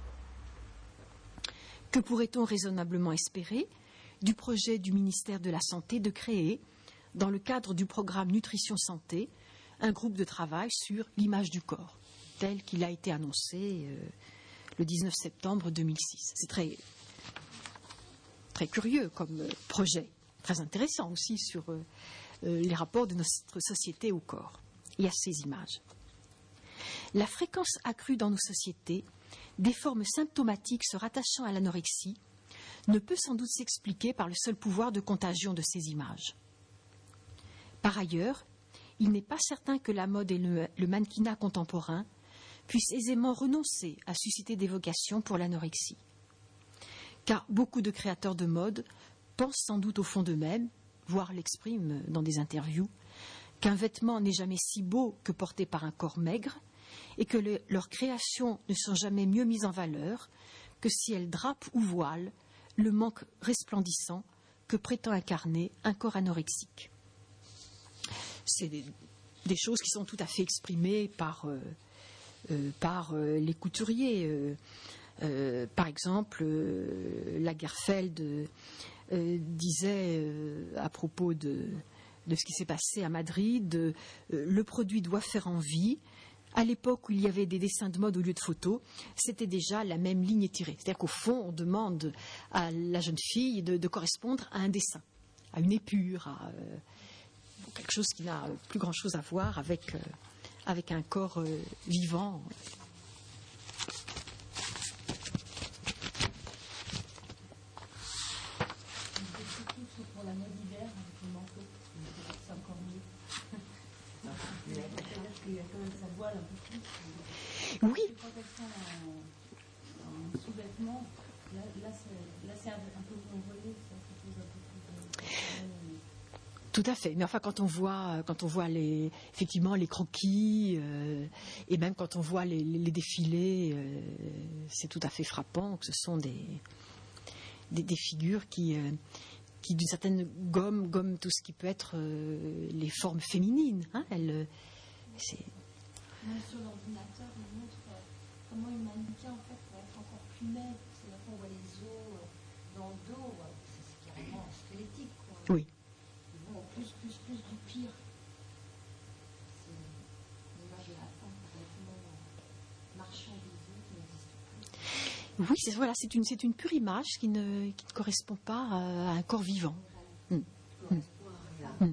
Que pourrait-on raisonnablement espérer du projet du ministère de la Santé de créer, dans le cadre du programme Nutrition Santé, un groupe de travail sur l'image du corps, tel qu'il a été annoncé euh, le dix-neuf septembre deux mille six. C'est très, très curieux comme euh, projet, très intéressant aussi sur euh, euh, les rapports de notre société au corps et à ces images. La fréquence accrue dans nos sociétés des formes symptomatiques se rattachant à l'anorexie ne peut sans doute s'expliquer par le seul pouvoir de contagion de ces images. Par ailleurs, il n'est pas certain que la mode et le, le mannequinat contemporain puissent aisément renoncer à susciter des vocations pour l'anorexie. Car beaucoup de créateurs de mode pensent sans doute au fond d'eux-mêmes, voire l'expriment dans des interviews, qu'un vêtement n'est jamais si beau que porté par un corps maigre et que le, leurs créations ne sont jamais mieux mises en valeur que si elles drapent ou voilent le manque resplendissant que prétend incarner un corps anorexique. C'est des, des choses qui sont tout à fait exprimées par, euh, euh, par euh, les couturiers. Euh, euh, par exemple, euh, Lagerfeld euh, disait euh, à propos de, de ce qui s'est passé à Madrid, euh, le produit doit faire envie. À l'époque où il y avait des dessins de mode au lieu de photos, c'était déjà la même ligne étirée. C'est-à-dire qu'au fond, on demande à la jeune fille de, de correspondre à un dessin, à une épure, à euh, quelque chose qui n'a plus grand-chose à voir avec, euh, avec un corps euh, vivant. Pour la mode d'hiver, avec le manteau, c'est encore mieux. C'est-à-dire qu'il y a quand même, ça voile un peu plus. Oui. Quand elles sont en, en sous-vêtements, là, là, c'est, là c'est un, un peu envolé, ça, quelque chose un peu plus. Euh, Tout à fait. Mais enfin, quand on voit, quand on voit les, effectivement les croquis, euh, et même quand on voit les, les défilés, euh, c'est tout à fait frappant que ce sont des, des, des figures qui, euh, qui d'une certaine gomme, gomme tout ce qui peut être euh, les formes féminines. Hein, elles, c'est... Même sur l'ordinateur, on montre euh, comment une mannequin en fait pourrait être encore plus maigre. C'est là qu'on voit les os euh, dans le dos, ouais. c'est, c'est carrément squelettique. Quoi. Oui. Ils vont au plus, plus, plus du pire. C'est l'image de la femme complètement marchandisée qui n'existe plus. Oui, c'est, voilà, c'est une, c'est une pure image qui ne, qui ne correspond pas à un corps vivant. Mm. Mm. Mm.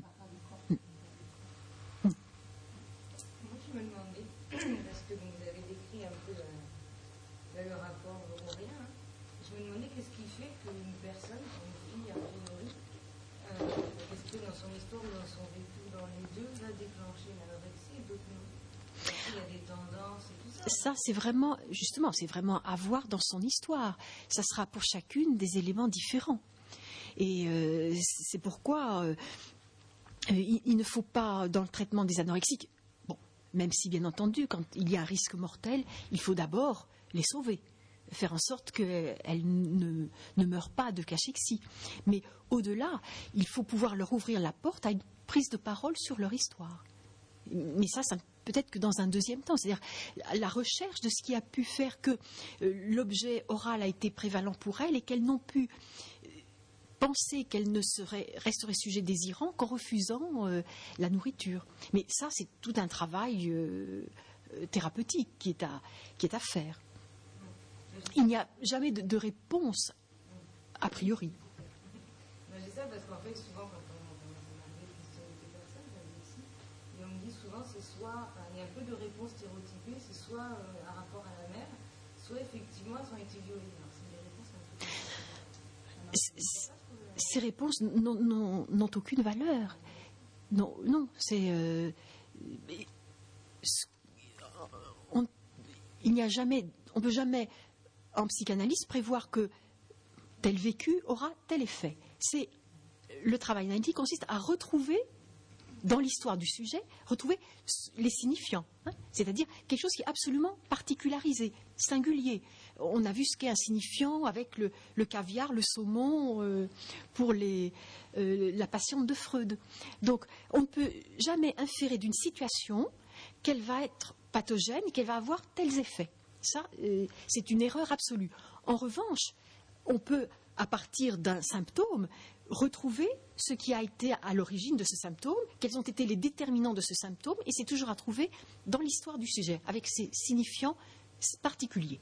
Moi, je me demandais, parce que vous avez décrit un peu euh, le rapport horaire, hein, je me demandais qu'est-ce qui fait qu'une personne, une fille, a priori, euh, est-ce que dans son histoire ou dans son vécu, dans les deux, va déclencher l'anorexie et d'autres non? Il y a des tendances et tout ça. Ça, c'est vraiment, justement, c'est vraiment à voir dans son histoire. Ça sera pour chacune des éléments différents. Et euh, c'est pourquoi euh, il, il ne faut pas, dans le traitement des anorexiques, bon, même si bien entendu, quand il y a un risque mortel, il faut d'abord les sauver, faire en sorte qu'elles ne, ne meurent pas de cachexie. Mais au-delà, il faut pouvoir leur ouvrir la porte à une prise de parole sur leur histoire. Mais ça, ça peut-être que dans un deuxième temps, c'est-à-dire la recherche de ce qui a pu faire que euh, l'objet oral a été prévalent pour elles et qu'elles n'ont pu euh, penser qu'elles ne seraient, resteraient sujets désirants qu'en refusant euh, la nourriture. Mais ça, c'est tout un travail euh, euh, thérapeutique qui est à, qui est à faire. Il n'y a jamais de, de réponse a priori. Ben, j'ai ça parce qu'en fait, souvent, quand on parle de l'historique des personnes, ici, et on me dit souvent, c'est soit, enfin, il y a un peu de réponses stéréotypées, c'est soit euh, un rapport à la mère, soit effectivement, elles ont été violées. Alors, c'est des réponses un peu comme ça. Ces réponses n'ont, n'ont, n'ont aucune valeur. Non, non, c'est. Euh, on, il n'y a jamais. On ne peut jamais, en psychanalyse, prévoir que tel vécu aura tel effet. C'est, le travail analytique consiste à retrouver, dans l'histoire du sujet, retrouver les signifiants. Hein, c'est-à-dire quelque chose qui est absolument particularisé, singulier. On a vu ce qu'est un signifiant avec le, le caviar, le saumon, euh, pour les, euh, la patiente de Freud. Donc, on ne peut jamais inférer d'une situation qu'elle va être pathogène et qu'elle va avoir tels effets. Ça, euh, c'est une erreur absolue. En revanche, on peut, à partir d'un symptôme, retrouver ce qui a été à l'origine de ce symptôme, quels ont été les déterminants de ce symptôme, et c'est toujours à trouver dans l'histoire du sujet, avec ses signifiants particuliers.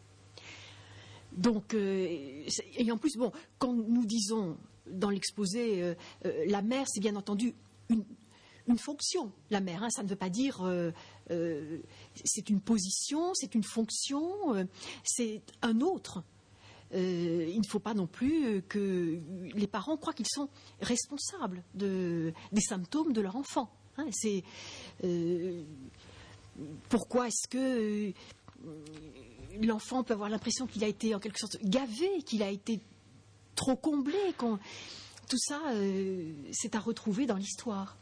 Donc, euh, et en plus, bon, quand nous disons dans l'exposé, euh, euh, la mère, c'est bien entendu une, une fonction, la mère, hein, ça ne veut pas dire euh, euh, c'est une position, c'est une fonction, euh, c'est un autre. Euh, il ne faut pas non plus que les parents croient qu'ils sont responsables de, des symptômes de leur enfant. Hein, c'est, euh, pourquoi est-ce que euh, l'enfant peut avoir l'impression qu'il a été en quelque sorte gavé, qu'il a été trop comblé, qu'on... tout ça, euh, c'est à retrouver dans l'histoire.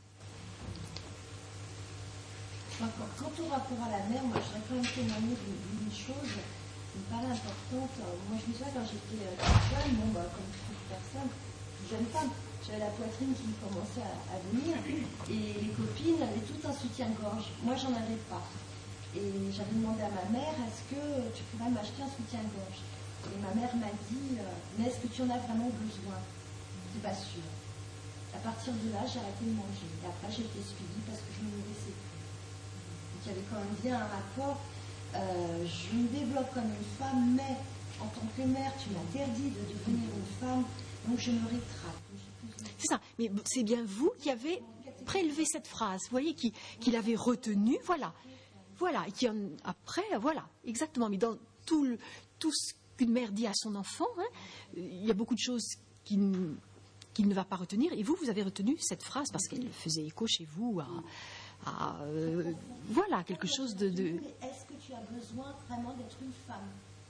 Quant au rapport à la mère, moi je voudrais quand même témoigner d'une chose qui me paraît importante. Moi je me souviens quand j'étais jeune, bon, bah, comme toute personne, jeune femme, j'avais la poitrine qui commençait à, à venir et les copines avaient tout un soutien-gorge. Moi j'en avais pas. Et j'avais demandé à ma mère, est-ce que tu pourrais m'acheter un soutien-gorge? Et ma mère m'a dit, mais est-ce que tu en as vraiment besoin? Je n'étais pas sûre. À partir de là, j'ai arrêté de manger. Et après, j'ai été suivie parce que je ne me nourrissais plus. Donc il y avait quand même bien un rapport. Euh, je me développe comme une femme, mais en tant que mère, tu m'interdis de devenir une femme, donc je me rétracte. C'est ça, mais c'est bien vous qui avez prélevé cette phrase, vous voyez, qui, qui l'avez retenue, voilà. Voilà, et qui en, après, voilà, exactement. Mais dans tout, le, tout ce qu'une mère dit à son enfant, hein, il y a beaucoup de choses qu'il, qu'il ne va pas retenir. Et vous, vous avez retenu cette phrase parce qu'elle faisait écho chez vous à, à euh, voilà, quelque chose de... de... Mais est-ce que tu as besoin vraiment d'être une femme?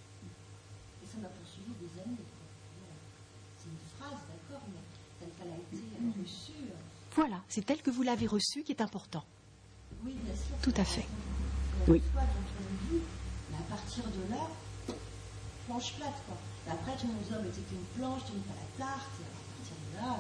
Et ça m'a poursuivi des années. C'est une phrase, d'accord, mais telle qu'elle a été reçue. Voilà, c'est tel que vous l'avez reçue qui est important. Oui, bien sûr. Tout à fait. Oui. Soit dont on dit, mais à partir de là, planche plate, quoi. Et après, tu nous hommes, t'es qu'une planche, tu n'es pas la tarte, et à partir de là,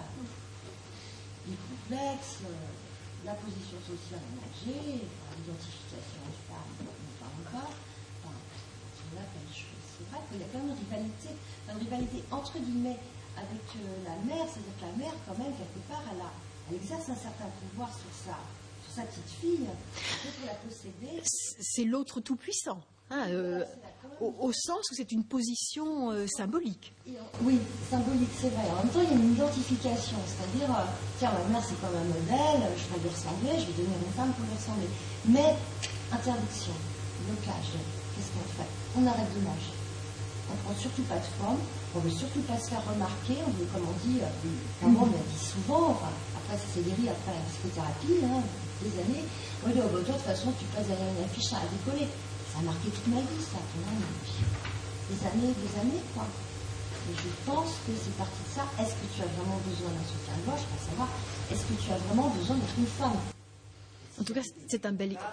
les complexes, euh, la position sociale ménagée, l'identification de femme, on ne parle pas, enfin, là, plein de choses. C'est vrai qu'il y a quand même une rivalité, une rivalité entre guillemets avec euh, la mère, c'est-à-dire que la mère, quand même, quelque part, elle, a, elle exerce un certain pouvoir sur ça. Sa petite fille, pour la posséder. C'est l'autre tout-puissant, hein, euh, au, au sens où c'est une position euh, symbolique. Oui, symbolique, c'est vrai. En même temps, il y a une identification, c'est-à-dire, euh, tiens, ma mère, c'est comme un modèle, je vais lui ressembler, je vais devenir une femme pour lui ressembler. Mais, interdiction, blocage, qu'est-ce qu'on fait? On arrête de manger. On ne prend surtout pas de forme, on ne veut surtout pas se faire remarquer, on veut, comme on dit, euh, maman me l'a dit souvent, enfin, après, ça s'est guéri après la psychothérapie, hein, des années, on dit, oh, bah, toi, de toute façon, tu passes derrière une affiche à décoller. Ça a marqué toute ma vie, ça, ton âme. Des années, des années, quoi. Et je pense que c'est parti de ça. Est-ce que tu as vraiment besoin d'un soutien-gorge? Pour savoir, est-ce que tu as vraiment besoin d'être une femme? En tout cas, c'est un bel...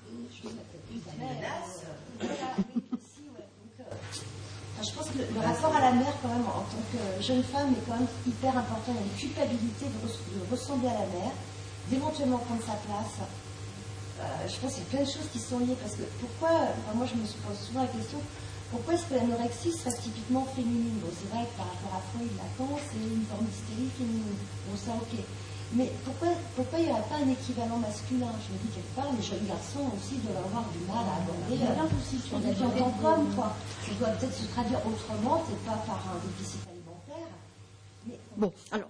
Je pense que le, le rapport à la mère, quand même, en tant que jeune femme, est quand même hyper important. Il y a une culpabilité de, res, de ressembler à la mère, d'éventuellement prendre sa place. Euh, je pense qu'il y a plein de choses qui sont liées. Parce que pourquoi, enfin, moi je me pose souvent la question, pourquoi est-ce que l'anorexie serait typiquement féminine? Bon, c'est vrai que par rapport à Freud, Lacan, c'est une forme d'hystérie féminine. Bon, ça, ok. Mais pourquoi, pourquoi il n'y aurait pas un équivalent masculin? Je me dis quelque part, les jeunes garçons aussi doivent avoir du mal à aborder la vie en tant qu'homme, quoi. Ça doit peut-être se traduire autrement, peut-être pas par un déficit alimentaire. Mais bon, alors,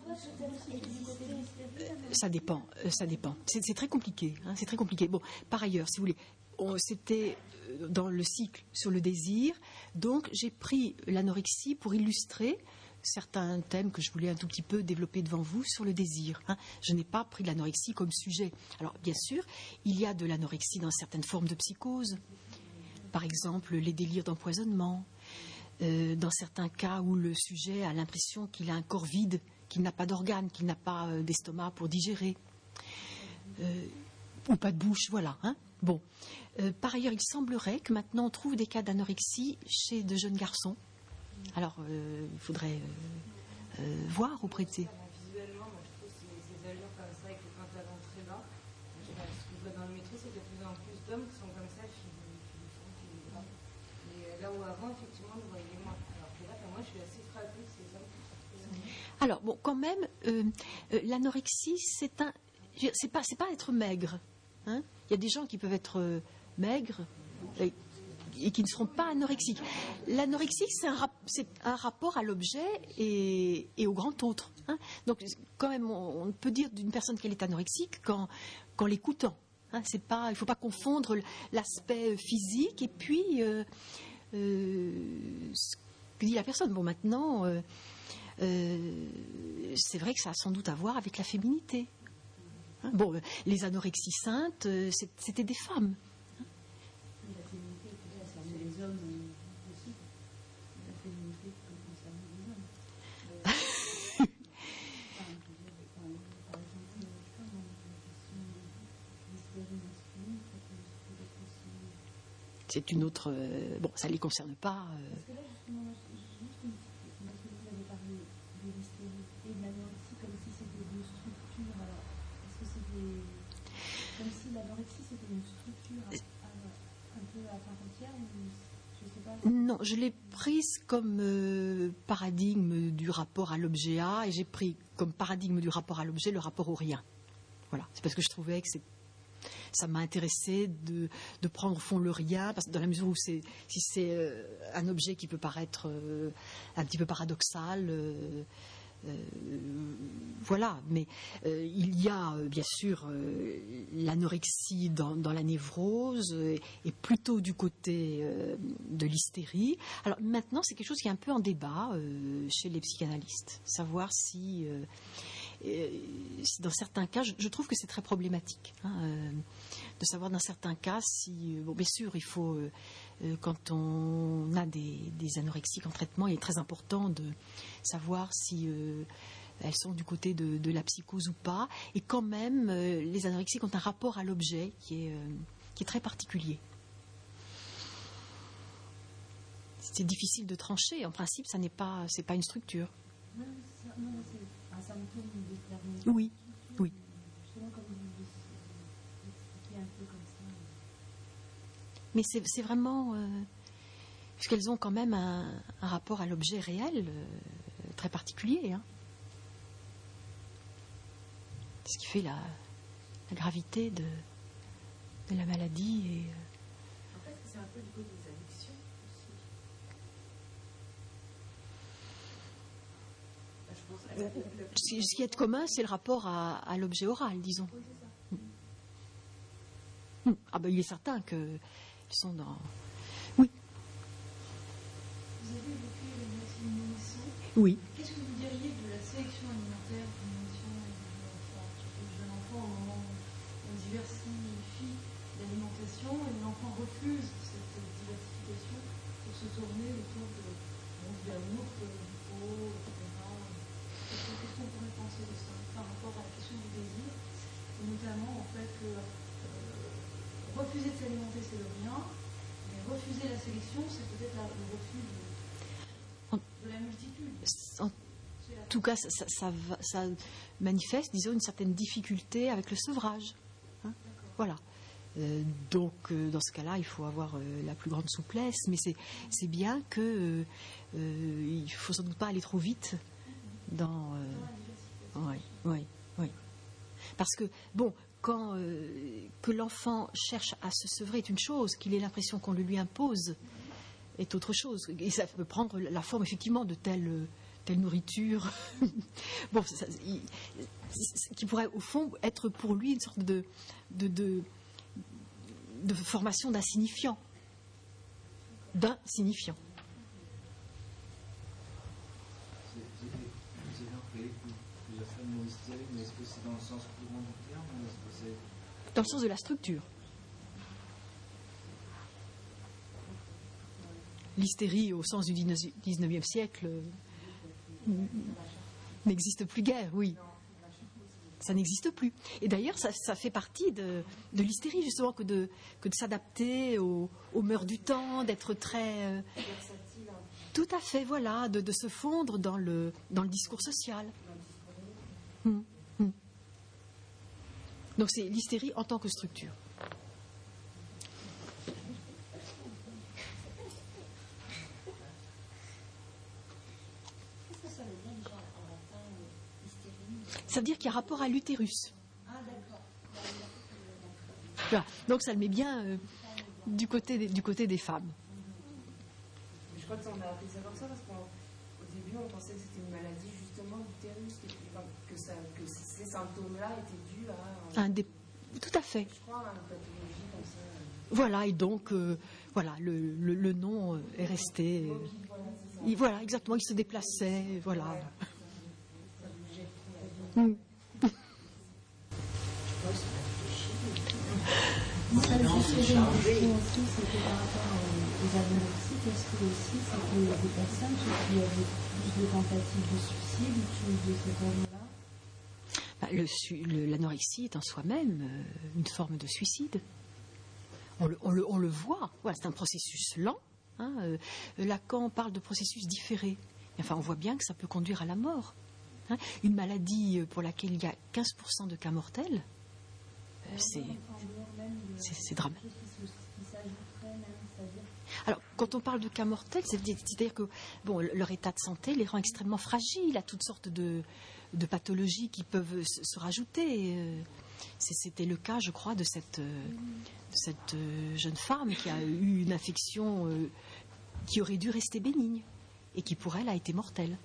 ça dépend, ça dépend. C'est, c'est très compliqué, hein, c'est très compliqué. Bon, par ailleurs, si vous voulez, on, c'était dans le cycle sur le désir, donc j'ai pris l'anorexie pour illustrer certains thèmes que je voulais un tout petit peu développer devant vous sur le désir. Hein. Je n'ai pas pris l'anorexie comme sujet. Alors, bien sûr, il y a de l'anorexie dans certaines formes de psychose. Par exemple, les délires d'empoisonnement. Euh, dans certains cas où le sujet a l'impression qu'il a un corps vide, qu'il n'a pas d'organes, qu'il n'a pas euh, d'estomac pour digérer. Euh, ou pas de bouche, voilà. Hein. Bon. Euh, par ailleurs, il semblerait que maintenant on trouve des cas d'anorexie chez de jeunes garçons. Alors, euh, il faudrait euh, euh, voir ou prêter. Visuellement, moi je trouve ces, ces allures comme ça, avec les pantalons très bas. Ce que je vois dans le métro, c'est qu'il y a de plus en plus d'hommes qui sont comme ça, qui les font, qui les gras. Et là où avant, effectivement, on voyait moins. Alors que là, moi, je suis assez frappée de ces hommes. Alors, bon, quand même, euh, euh, l'anorexie, c'est un, c'est pas, c'est pas être maigre. Hein. Il y a des gens qui peuvent être euh, maigres et, et qui ne seront pas anorexiques. L'anorexie, c'est un, rap, c'est un rapport à l'objet et, et au grand autre. Hein. Donc, quand même, on, on peut dire d'une personne qu'elle est anorexique qu'en, qu'en l'écoutant. Hein. C'est pas, il ne faut pas confondre l'aspect physique et puis euh, euh, ce que dit la personne. Bon, maintenant, euh, euh, c'est vrai que ça a sans doute à voir avec la féminité. Hein. Bon, les anorexies saintes, euh, c'était des femmes. La féminité, ça concerne les hommes aussi. La féminité peut concerner les hommes. Par exemple, dans la question de l'hystérie masculine, ça peut être aussi. C'est une autre. Euh, bon, ça ne les concerne pas. Euh... Parce que là, justement, juste une petite question, parce que vous avez parlé de l'hystérie et de l'anorexie comme si c'était deux structures. Alors, est-ce que c'est des. Comme si l'anorexie c'était une structure à, à, un peu à part entière ou je sais pas. Non, je l'ai prise comme euh, paradigme du rapport à l'objet A et j'ai pris comme paradigme du rapport à l'objet le rapport au rien. Voilà, c'est parce que je trouvais que c'est, ça m'a intéressé de, de prendre au fond le rien, parce que dans la mesure où c'est, si c'est euh, un objet qui peut paraître euh, un petit peu paradoxal. Euh, Euh, voilà, mais euh, il y a euh, bien sûr euh, l'anorexie dans, dans la névrose euh, et plutôt du côté euh, de l'hystérie. Alors maintenant, c'est quelque chose qui est un peu en débat euh, chez les psychanalystes, savoir si, euh, euh, si dans certains cas, je, je trouve que c'est très problématique, hein, euh, de savoir dans certains cas si, bon, bien sûr, il faut euh, euh, quand on a des, des anorexiques en traitement, il est très important de savoir si euh, elles sont du côté de, de la psychose ou pas. Et quand même, euh, les anorexiques ont un rapport à l'objet qui est, euh, qui est très particulier. C'est difficile de trancher. En principe, ça n'est pas, c'est pas une structure. Non, ça, non c'est un symptôme déterminé. Oui, oui. Justement, comme vous l'expliquez un peu comme ça. Mais c'est, c'est vraiment... Euh, puisqu'elles ont quand même un, un rapport à l'objet réel euh, très particulier. Hein. Ce qui fait la, la gravité de, de la maladie. Et, euh... En fait, c'est un peu du côté des addictions aussi. Bah, je pense à la, la, la... Ce, ce qui est commun, c'est le rapport à, à l'objet oral, disons. Oui, c'est ça. Mmh. Mmh. Ah ben, il est certain qu'ils sont dans... Oui. Vous avez évoqué les nourrissons. Oui. Qu'est-ce que vous diriez de la sélection alimentaire du nourrisson et du jeune enfant, surtout du jeune enfant au moment où on diversifie l'alimentation et l'enfant refuse cette diversification pour se tourner autour de bon, du yaourt, du pot, et cetera. Qu'est-ce qu'on pourrait penser de ça par rapport à la question du désir, et notamment en fait que euh, refuser de s'alimenter c'est le rien, mais refuser la sélection c'est peut-être la, le refus de de la multitude. En tout cas, ça, ça, ça, ça manifeste, disons, une certaine difficulté avec le sevrage. Hein, voilà. Euh, donc, euh, dans ce cas-là, il faut avoir euh, la plus grande souplesse, mais c'est, c'est bien que euh, euh, il ne faut sans doute pas aller trop vite dans. Euh, oui, oui, oui. Parce que, bon, quand euh, que l'enfant cherche à se sevrer est une chose, qu'il ait l'impression qu'on le lui impose est autre chose. Et ça peut prendre la forme, effectivement, de telle, telle nourriture bon, ça, il, qui pourrait, au fond, être pour lui une sorte de, de, de, de formation d'insignifiant. D'insignifiant. Vous avez employé plusieurs fois le mot hystérie, mais est-ce que c'est dans le sens courant du terme ou est-ce que c'est... Dans le sens de la structure. L'hystérie, au sens du dix-neuvième siècle, n'existe plus guère, oui. Ça n'existe plus. Et d'ailleurs, ça, ça fait partie de, de l'hystérie, justement, que de, que de s'adapter aux, aux mœurs du temps, d'être très... Euh, tout à fait, voilà, de, de se fondre dans le, dans le discours social. Hum, hum. Donc c'est l'hystérie en tant que structure. Qu'est-ce que ça veut dire déjà en latin Ça veut dire qu'il y a rapport à l'utérus. Ah, d'accord. Voilà. Donc ça le met bien euh, du, côté des, du côté des femmes. Je crois qu'on a appelé ça comme ça parce qu'au début on pensait que c'était une maladie justement d'utérus, que, ça, que ces symptômes-là étaient dus à... Un dé... Tout à fait. Je crois à une pathologie comme ça. Voilà, et donc, euh, voilà, le, le, le nom est resté. Euh, il, voilà, exactement, il se déplaçait, voilà. Ouais. Mm. Ça, juste une question aussi, c'était par rapport aux anorexiques. Est-ce que aussi c'était des personnes qui avaient plus de tentatives de suicide ou de ce genre-là? Bah, le, le, l'anorexie est en soi-même euh, une forme de suicide. On le, on le, on le voit. Voilà, c'est un processus lent. Hein, euh, Lacan parle de processus différé. Enfin, on voit bien que ça peut conduire à la mort. Hein, une maladie pour laquelle il y a quinze pour cent de cas mortels, euh, c'est, c'est, c'est dramatique. Alors, quand on parle de cas mortels, c'est-à-dire que bon, leur état de santé les rend extrêmement fragiles à toutes sortes de, de pathologies qui peuvent se, se rajouter. C'était le cas, je crois, de cette, de cette jeune femme qui a eu une infection qui aurait dû rester bénigne et qui, pour elle, a été mortelle.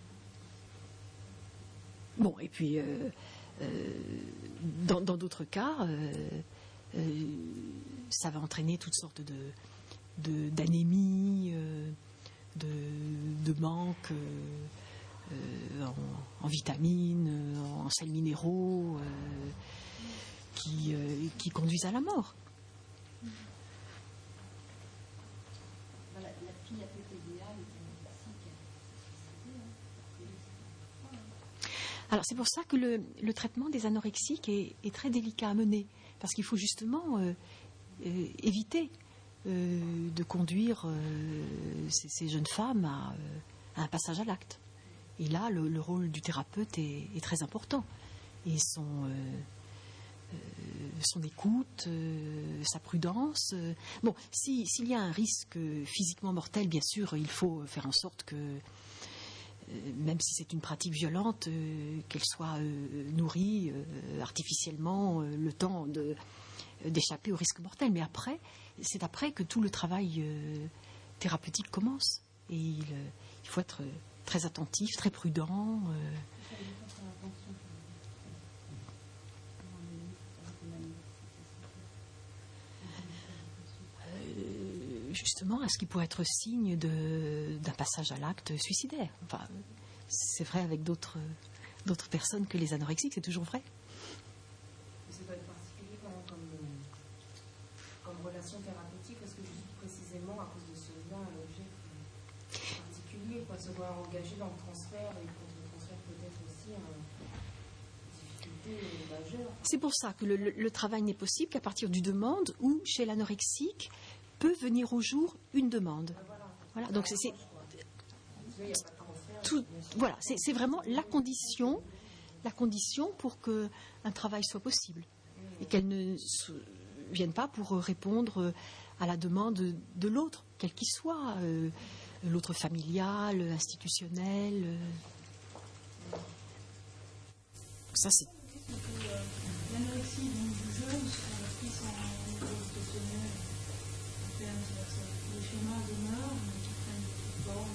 Bon, et puis, euh, euh, dans, dans d'autres cas, euh, euh, ça va entraîner toutes sortes de... De, d'anémie, euh, de, de manque euh, euh, en, en vitamines, en, en sels minéraux, euh, qui, euh, qui conduisent à la mort. La, la fille a fait P D A, alors c'est pour ça que le, le traitement des anorexiques est, est très délicat à mener, parce qu'il faut justement euh, euh, éviter Euh, de conduire euh, ces, ces jeunes femmes à, euh, à un passage à l'acte. Et là, le, le rôle du thérapeute est, est très important. Et son, euh, euh, son écoute, euh, sa prudence. Euh, bon, si, s'il y a un risque physiquement mortel, bien sûr, il faut faire en sorte que, euh, même si c'est une pratique violente, euh, qu'elle soit euh, nourrie euh, artificiellement euh, le temps de, d'échapper au risque mortel. Mais après, c'est après que tout le travail euh, thérapeutique commence. Et il, euh, il faut être très attentif, très prudent. Euh. Euh, justement, à ce qui pourrait être signe de, d'un passage à l'acte suicidaire. Enfin, c'est vrai avec d'autres, d'autres personnes que les anorexiques, c'est toujours vrai. C'est pas particulier comme, comme, comme relation thérapeutique, parce que juste précisément à cause de ce lien à l'objet particulier, quoi, se voir engagé dans le transfert, et contre le transfert peut-être aussi une difficulté majeure. C'est pour ça que le, le, le travail n'est possible qu'à partir du demande où, chez l'anorexique, peut venir au jour une demande. Ah, voilà. Voilà, donc c'est, c'est, tout, voilà, c'est, c'est vraiment la condition, la condition pour qu'un travail soit possible. Et qu'elle ne vienne pas pour répondre à la demande de l'autre, quel qu'il soit, euh, l'autre familial, institutionnel. Euh. Ça, c'est... L'anorexie du jeune, qui sont institutionnels, les schémas demeurent, mais qui prennent des formes.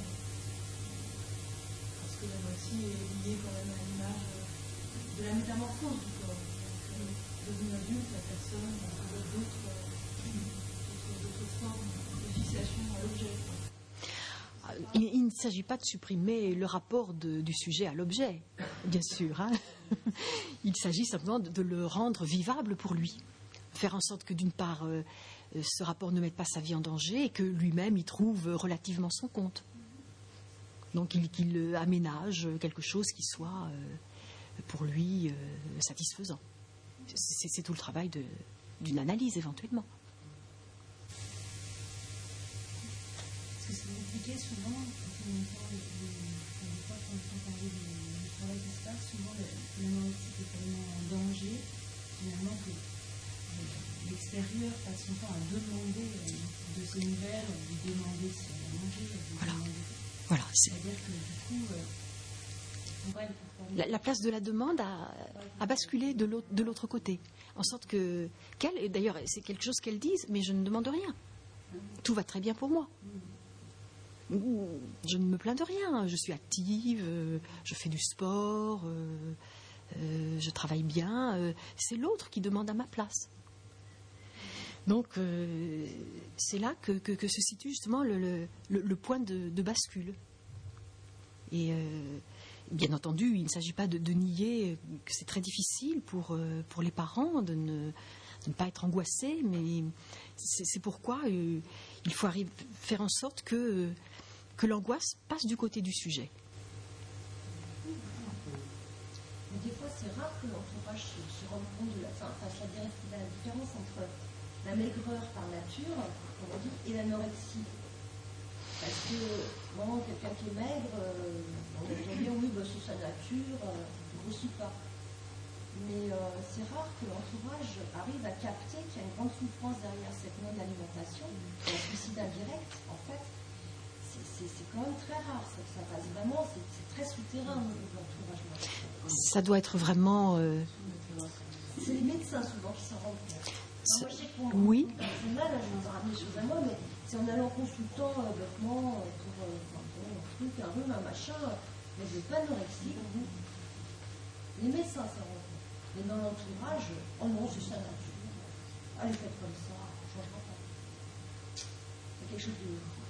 Parce que l'anorexie est liée quand même à l'image de la métamorphose du corps. Devenu adulte, la personne a d'autres, d'autres formes de fixation à l'objet. Il, il ne s'agit pas de supprimer le rapport de, du sujet à l'objet, bien sûr. Hein. Il s'agit simplement de, de le rendre vivable pour lui. Faire en sorte que, d'une part, euh, ce rapport ne mette pas sa vie en danger et que lui-même y trouve relativement son compte. Donc il, qu'il aménage quelque chose qui soit euh, pour lui euh, satisfaisant. C'est, c'est tout le travail de, d'une analyse, éventuellement. Parce que c'est compliqué souvent, quand on parle de, des fois quand on parle du, du travail qui se passe, souvent l'anorexie est tellement en danger, finalement, que euh, l'extérieur passe son temps à demander euh, de ses nouvelles, à lui demander si elle a mangé, à lui voilà. demander. Voilà, c'est... C'est-à-dire que du coup, euh, quand La, la place de la demande a, a basculé de l'autre, de l'autre côté. En sorte que, qu'elle, et d'ailleurs c'est quelque chose qu'elle dise, mais je ne demande rien. Tout va très bien pour moi. Je ne me plains de rien. Je suis active, euh, je fais du sport, euh, euh, je travaille bien. Euh, c'est l'autre qui demande à ma place. Donc euh, c'est là que, que, que se situe justement le, le, le point de, de bascule. Et euh, bien entendu, il ne s'agit pas de, de nier que c'est très difficile pour, euh, pour les parents de ne, de ne pas être angoissés, mais c'est, c'est pourquoi euh, il faut arriver, faire en sorte que, euh, que l'angoisse passe du côté du sujet. Mais des fois, c'est rare que l'entourage se, se rende compte de la, enfin, fasse la, la différence entre la maigreur par nature, on va dire, et l'anorexie. Parce que, bon, quelqu'un qui est maigre, euh, on va dire, oui, bah, c'est sa nature, euh, il ne grossit pas. Mais euh, c'est rare que l'entourage arrive à capter qu'il y a une grande souffrance derrière cette non-alimentation, un suicide indirect, en fait. C'est, c'est, c'est quand même très rare, ça, ça passe vraiment, c'est, c'est très souterrain au niveau de l'entourage. Ça doit être vraiment... Euh... C'est les médecins souvent qui s'en rendent compte. Alors, moi, je sais que pour oui. C'est mal, je vais vous ramener des choses à moi, mais c'est en allant consultant euh, bêtement euh, pour, euh, enfin, pour un truc, un rhume, un machin, euh, mais je n'ai pas d'anorexie. Les médecins s'en rendent compte. Mais dans l'entourage, oh non, c'est sa nature. Allez, faites comme ça, je ne change pas. C'est quelque chose de.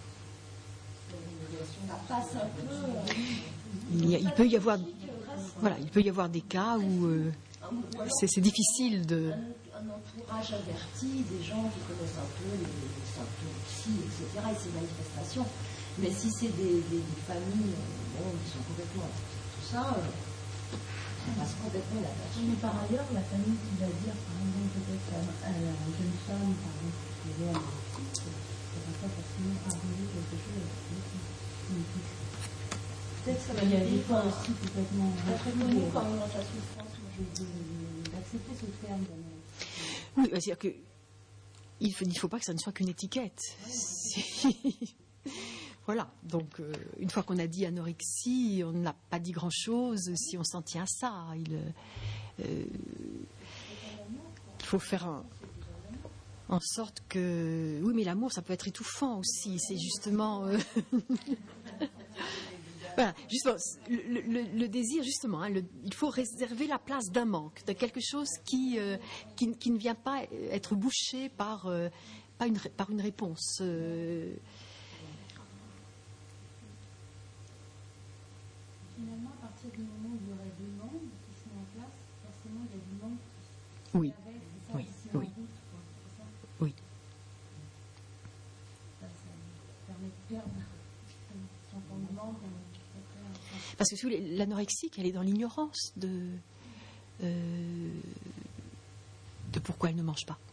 Ça passe un peu. Euh, il, y a, il peut y avoir, voilà, il peut y avoir des cas où euh, c'est, c'est difficile de. Un entourage averti, des gens qui connaissent un peu les, les symptômes psy, et cetera, et ces manifestations. Mais si c'est des, des, des familles bon, qui sont complètement tout ça, euh, ça passe complètement là-dessus. Mais par ailleurs, la famille qui va dire, par exemple, peut-être à, à la jeune femme, par exemple, qui est là, ça va pas forcément arriver quelque chose qui nous touche. Peut-être que ça va y y a aller des fois aussi complètement reconnu quand même dans sa souffrance. D'accepter ce terme d'anorexie. Oui, c'est-à-dire que il ne faut, faut pas que ça ne soit qu'une étiquette. Voilà, donc euh, une fois qu'on a dit anorexie, on n'a pas dit grand-chose si on s'en tient à ça. Il, euh, il faut faire un, en sorte que... Oui, mais l'amour, ça peut être étouffant aussi. C'est justement... Euh, voilà, justement, le, le, le désir, justement, hein, le, il faut réserver la place d'un manque, de quelque chose qui, euh, qui, qui ne vient pas être bouché par, euh, pas une, par une réponse. Euh, Finalement, à partir du moment où il y aurait deux membres qui se met en place, forcément, il y a du membre qui oui, avec, ça, oui, c'est oui. en route, quoi, c'est ça oui. Ça, ça permet de perdre son fondement. Parce que si vous voulez, l'anorexique, elle est dans l'ignorance de, euh, de pourquoi elle ne mange pas.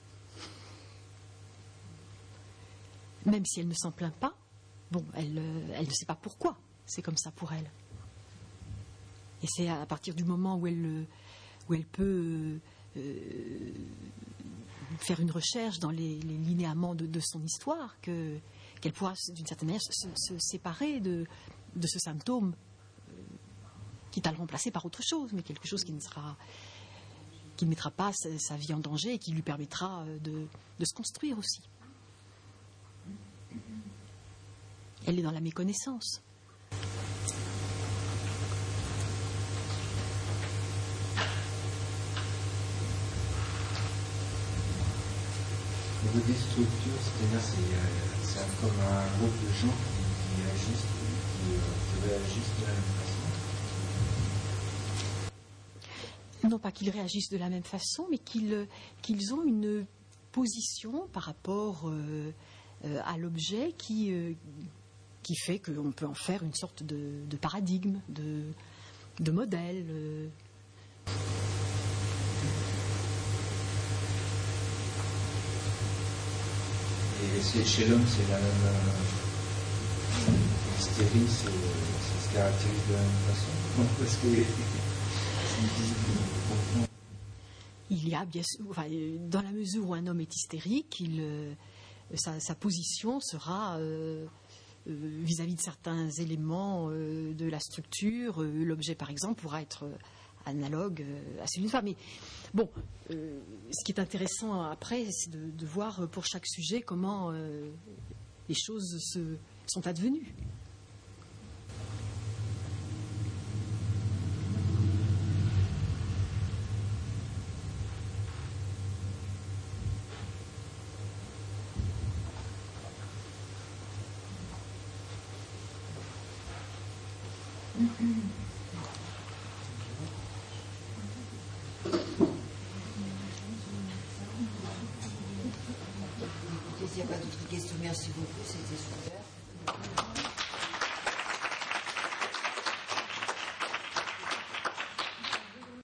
Même si elle ne s'en plaint pas, bon, elle, elle ne sait pas pourquoi c'est comme ça pour elle. Et c'est à partir du moment où elle, où elle peut euh, faire une recherche dans les, les linéaments de, de son histoire que, qu'elle pourra, d'une certaine manière, se, se séparer de, de ce symptôme, euh, quitte à le remplacer par autre chose, mais quelque chose qui ne sera, qui ne mettra pas sa, sa vie en danger et qui lui permettra de, de se construire aussi. Elle est dans la méconnaissance. Au niveau des structures, c'est-à-dire c'est, c'est comme un groupe de gens qui, qui agissent, qui, qui réagissent de la même façon. Non pas qu'ils réagissent de la même façon, mais qu'ils, qu'ils ont une position par rapport euh, euh, à l'objet qui, euh, qui fait qu'on peut en faire une sorte de, de paradigme, de, de modèle. Euh. Et c'est, chez l'homme, c'est la même euh, hystérie, c'est, ça se caractérise de la même façon. Donc, parce que il y a bien sûr, enfin, dans la mesure où un homme est hystérique, il, euh, sa, sa position sera euh, euh, vis-à-vis de certains éléments euh, de la structure. Euh, l'objet, par exemple, pourra être euh, analogue euh, à celui d'une femme. Mais bon, euh, ce qui est intéressant après, c'est de, de voir pour chaque sujet comment euh, les choses se, sont advenues. S'il n'y a pas d'autres questions, merci beaucoup, c'était super.